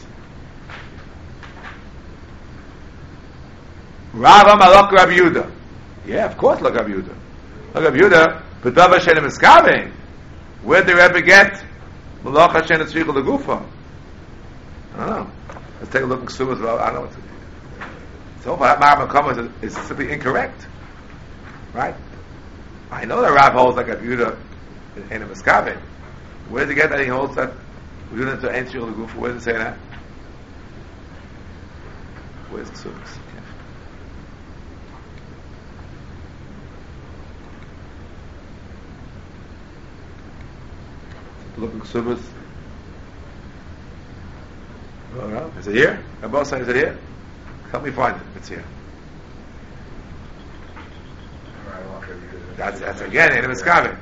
Rav Amalok Rabbi Yehuda. Yeah, of course, look Rabbi Yehuda. Look Rabbi Yehuda. B'davar she'enim eskaving. Where did the Rebbe get Malach Hashem Tzricha Legufa? I don't know. Let's take a look in Ksubas. Well, I don't know what to do. So far, Ma'am Kama is simply incorrect. Right? I know that Rav holds like Rabbi Yehuda in a Miskaveh. Where did he get that he holds that we do not to enter the Gufa? Where does it say that? Where's Ksubas? Look at Ksubas. Oh, no. Is it here? On both sides, is it here? Help me find it. It's here. That's, that's again in a Miskaveh.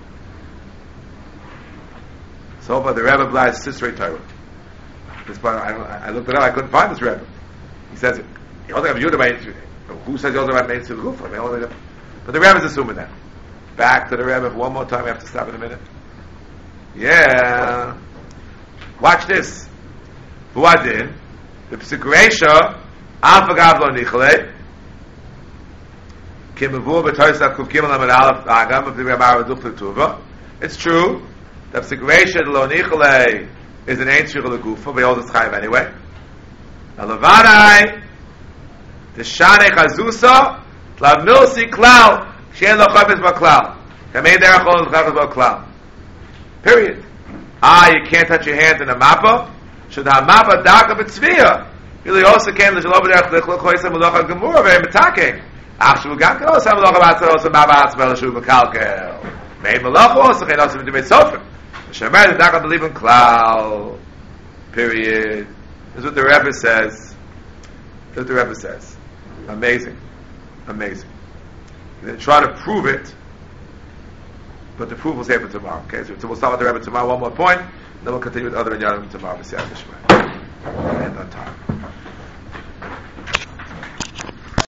So far, the Rebbe Blaz Sisrei Torah. This part, I, I looked it up. I couldn't find this Rebbe. He says, "You only have Yehuda by who says you only have Meitzil Gufa?" But the Rebbe is assuming that. Back to the Rebbe for one more time. We have to stop in a minute. Yeah. Watch this. Buadin, the Pesuk Reisha, Alfagav Lo Nichle, Kimavur B'Toysa Kuv Gimel Amid Aleph Agam of the Rebbe Duch L'Tuva. It's true. The Pesuk Reisha Lo Nichle is an ancient L'Gufa, but he holds its Chayiv anyway. Alavanai, the Shane Chazusa, Tlav Milsi Klal, Shein Lo Chafetz B'Klal. Kamein Derech Lo Chafetz B'Klal. Period. Ah, you can't touch your hands in a mappa. Should have mappa daka b'tzviya. Really also came the shalom derech l'chlochoysa melacha gemura very metaking. Achshu gankel also melacha b'atzar also mappa atzmel l'shu b'kalkel. Mei melacha also chen also v'dimei sofer. Shemer the daka believe in klal. Period. This is what the Rebbe says. This is what the Rebbe says. Amazing. Amazing. They try to prove it, but the proof will say for tomorrow. Okay, so we'll start with the Rebbe tomorrow. One more point, then we'll continue with other Inyanim tomorrow. And on time.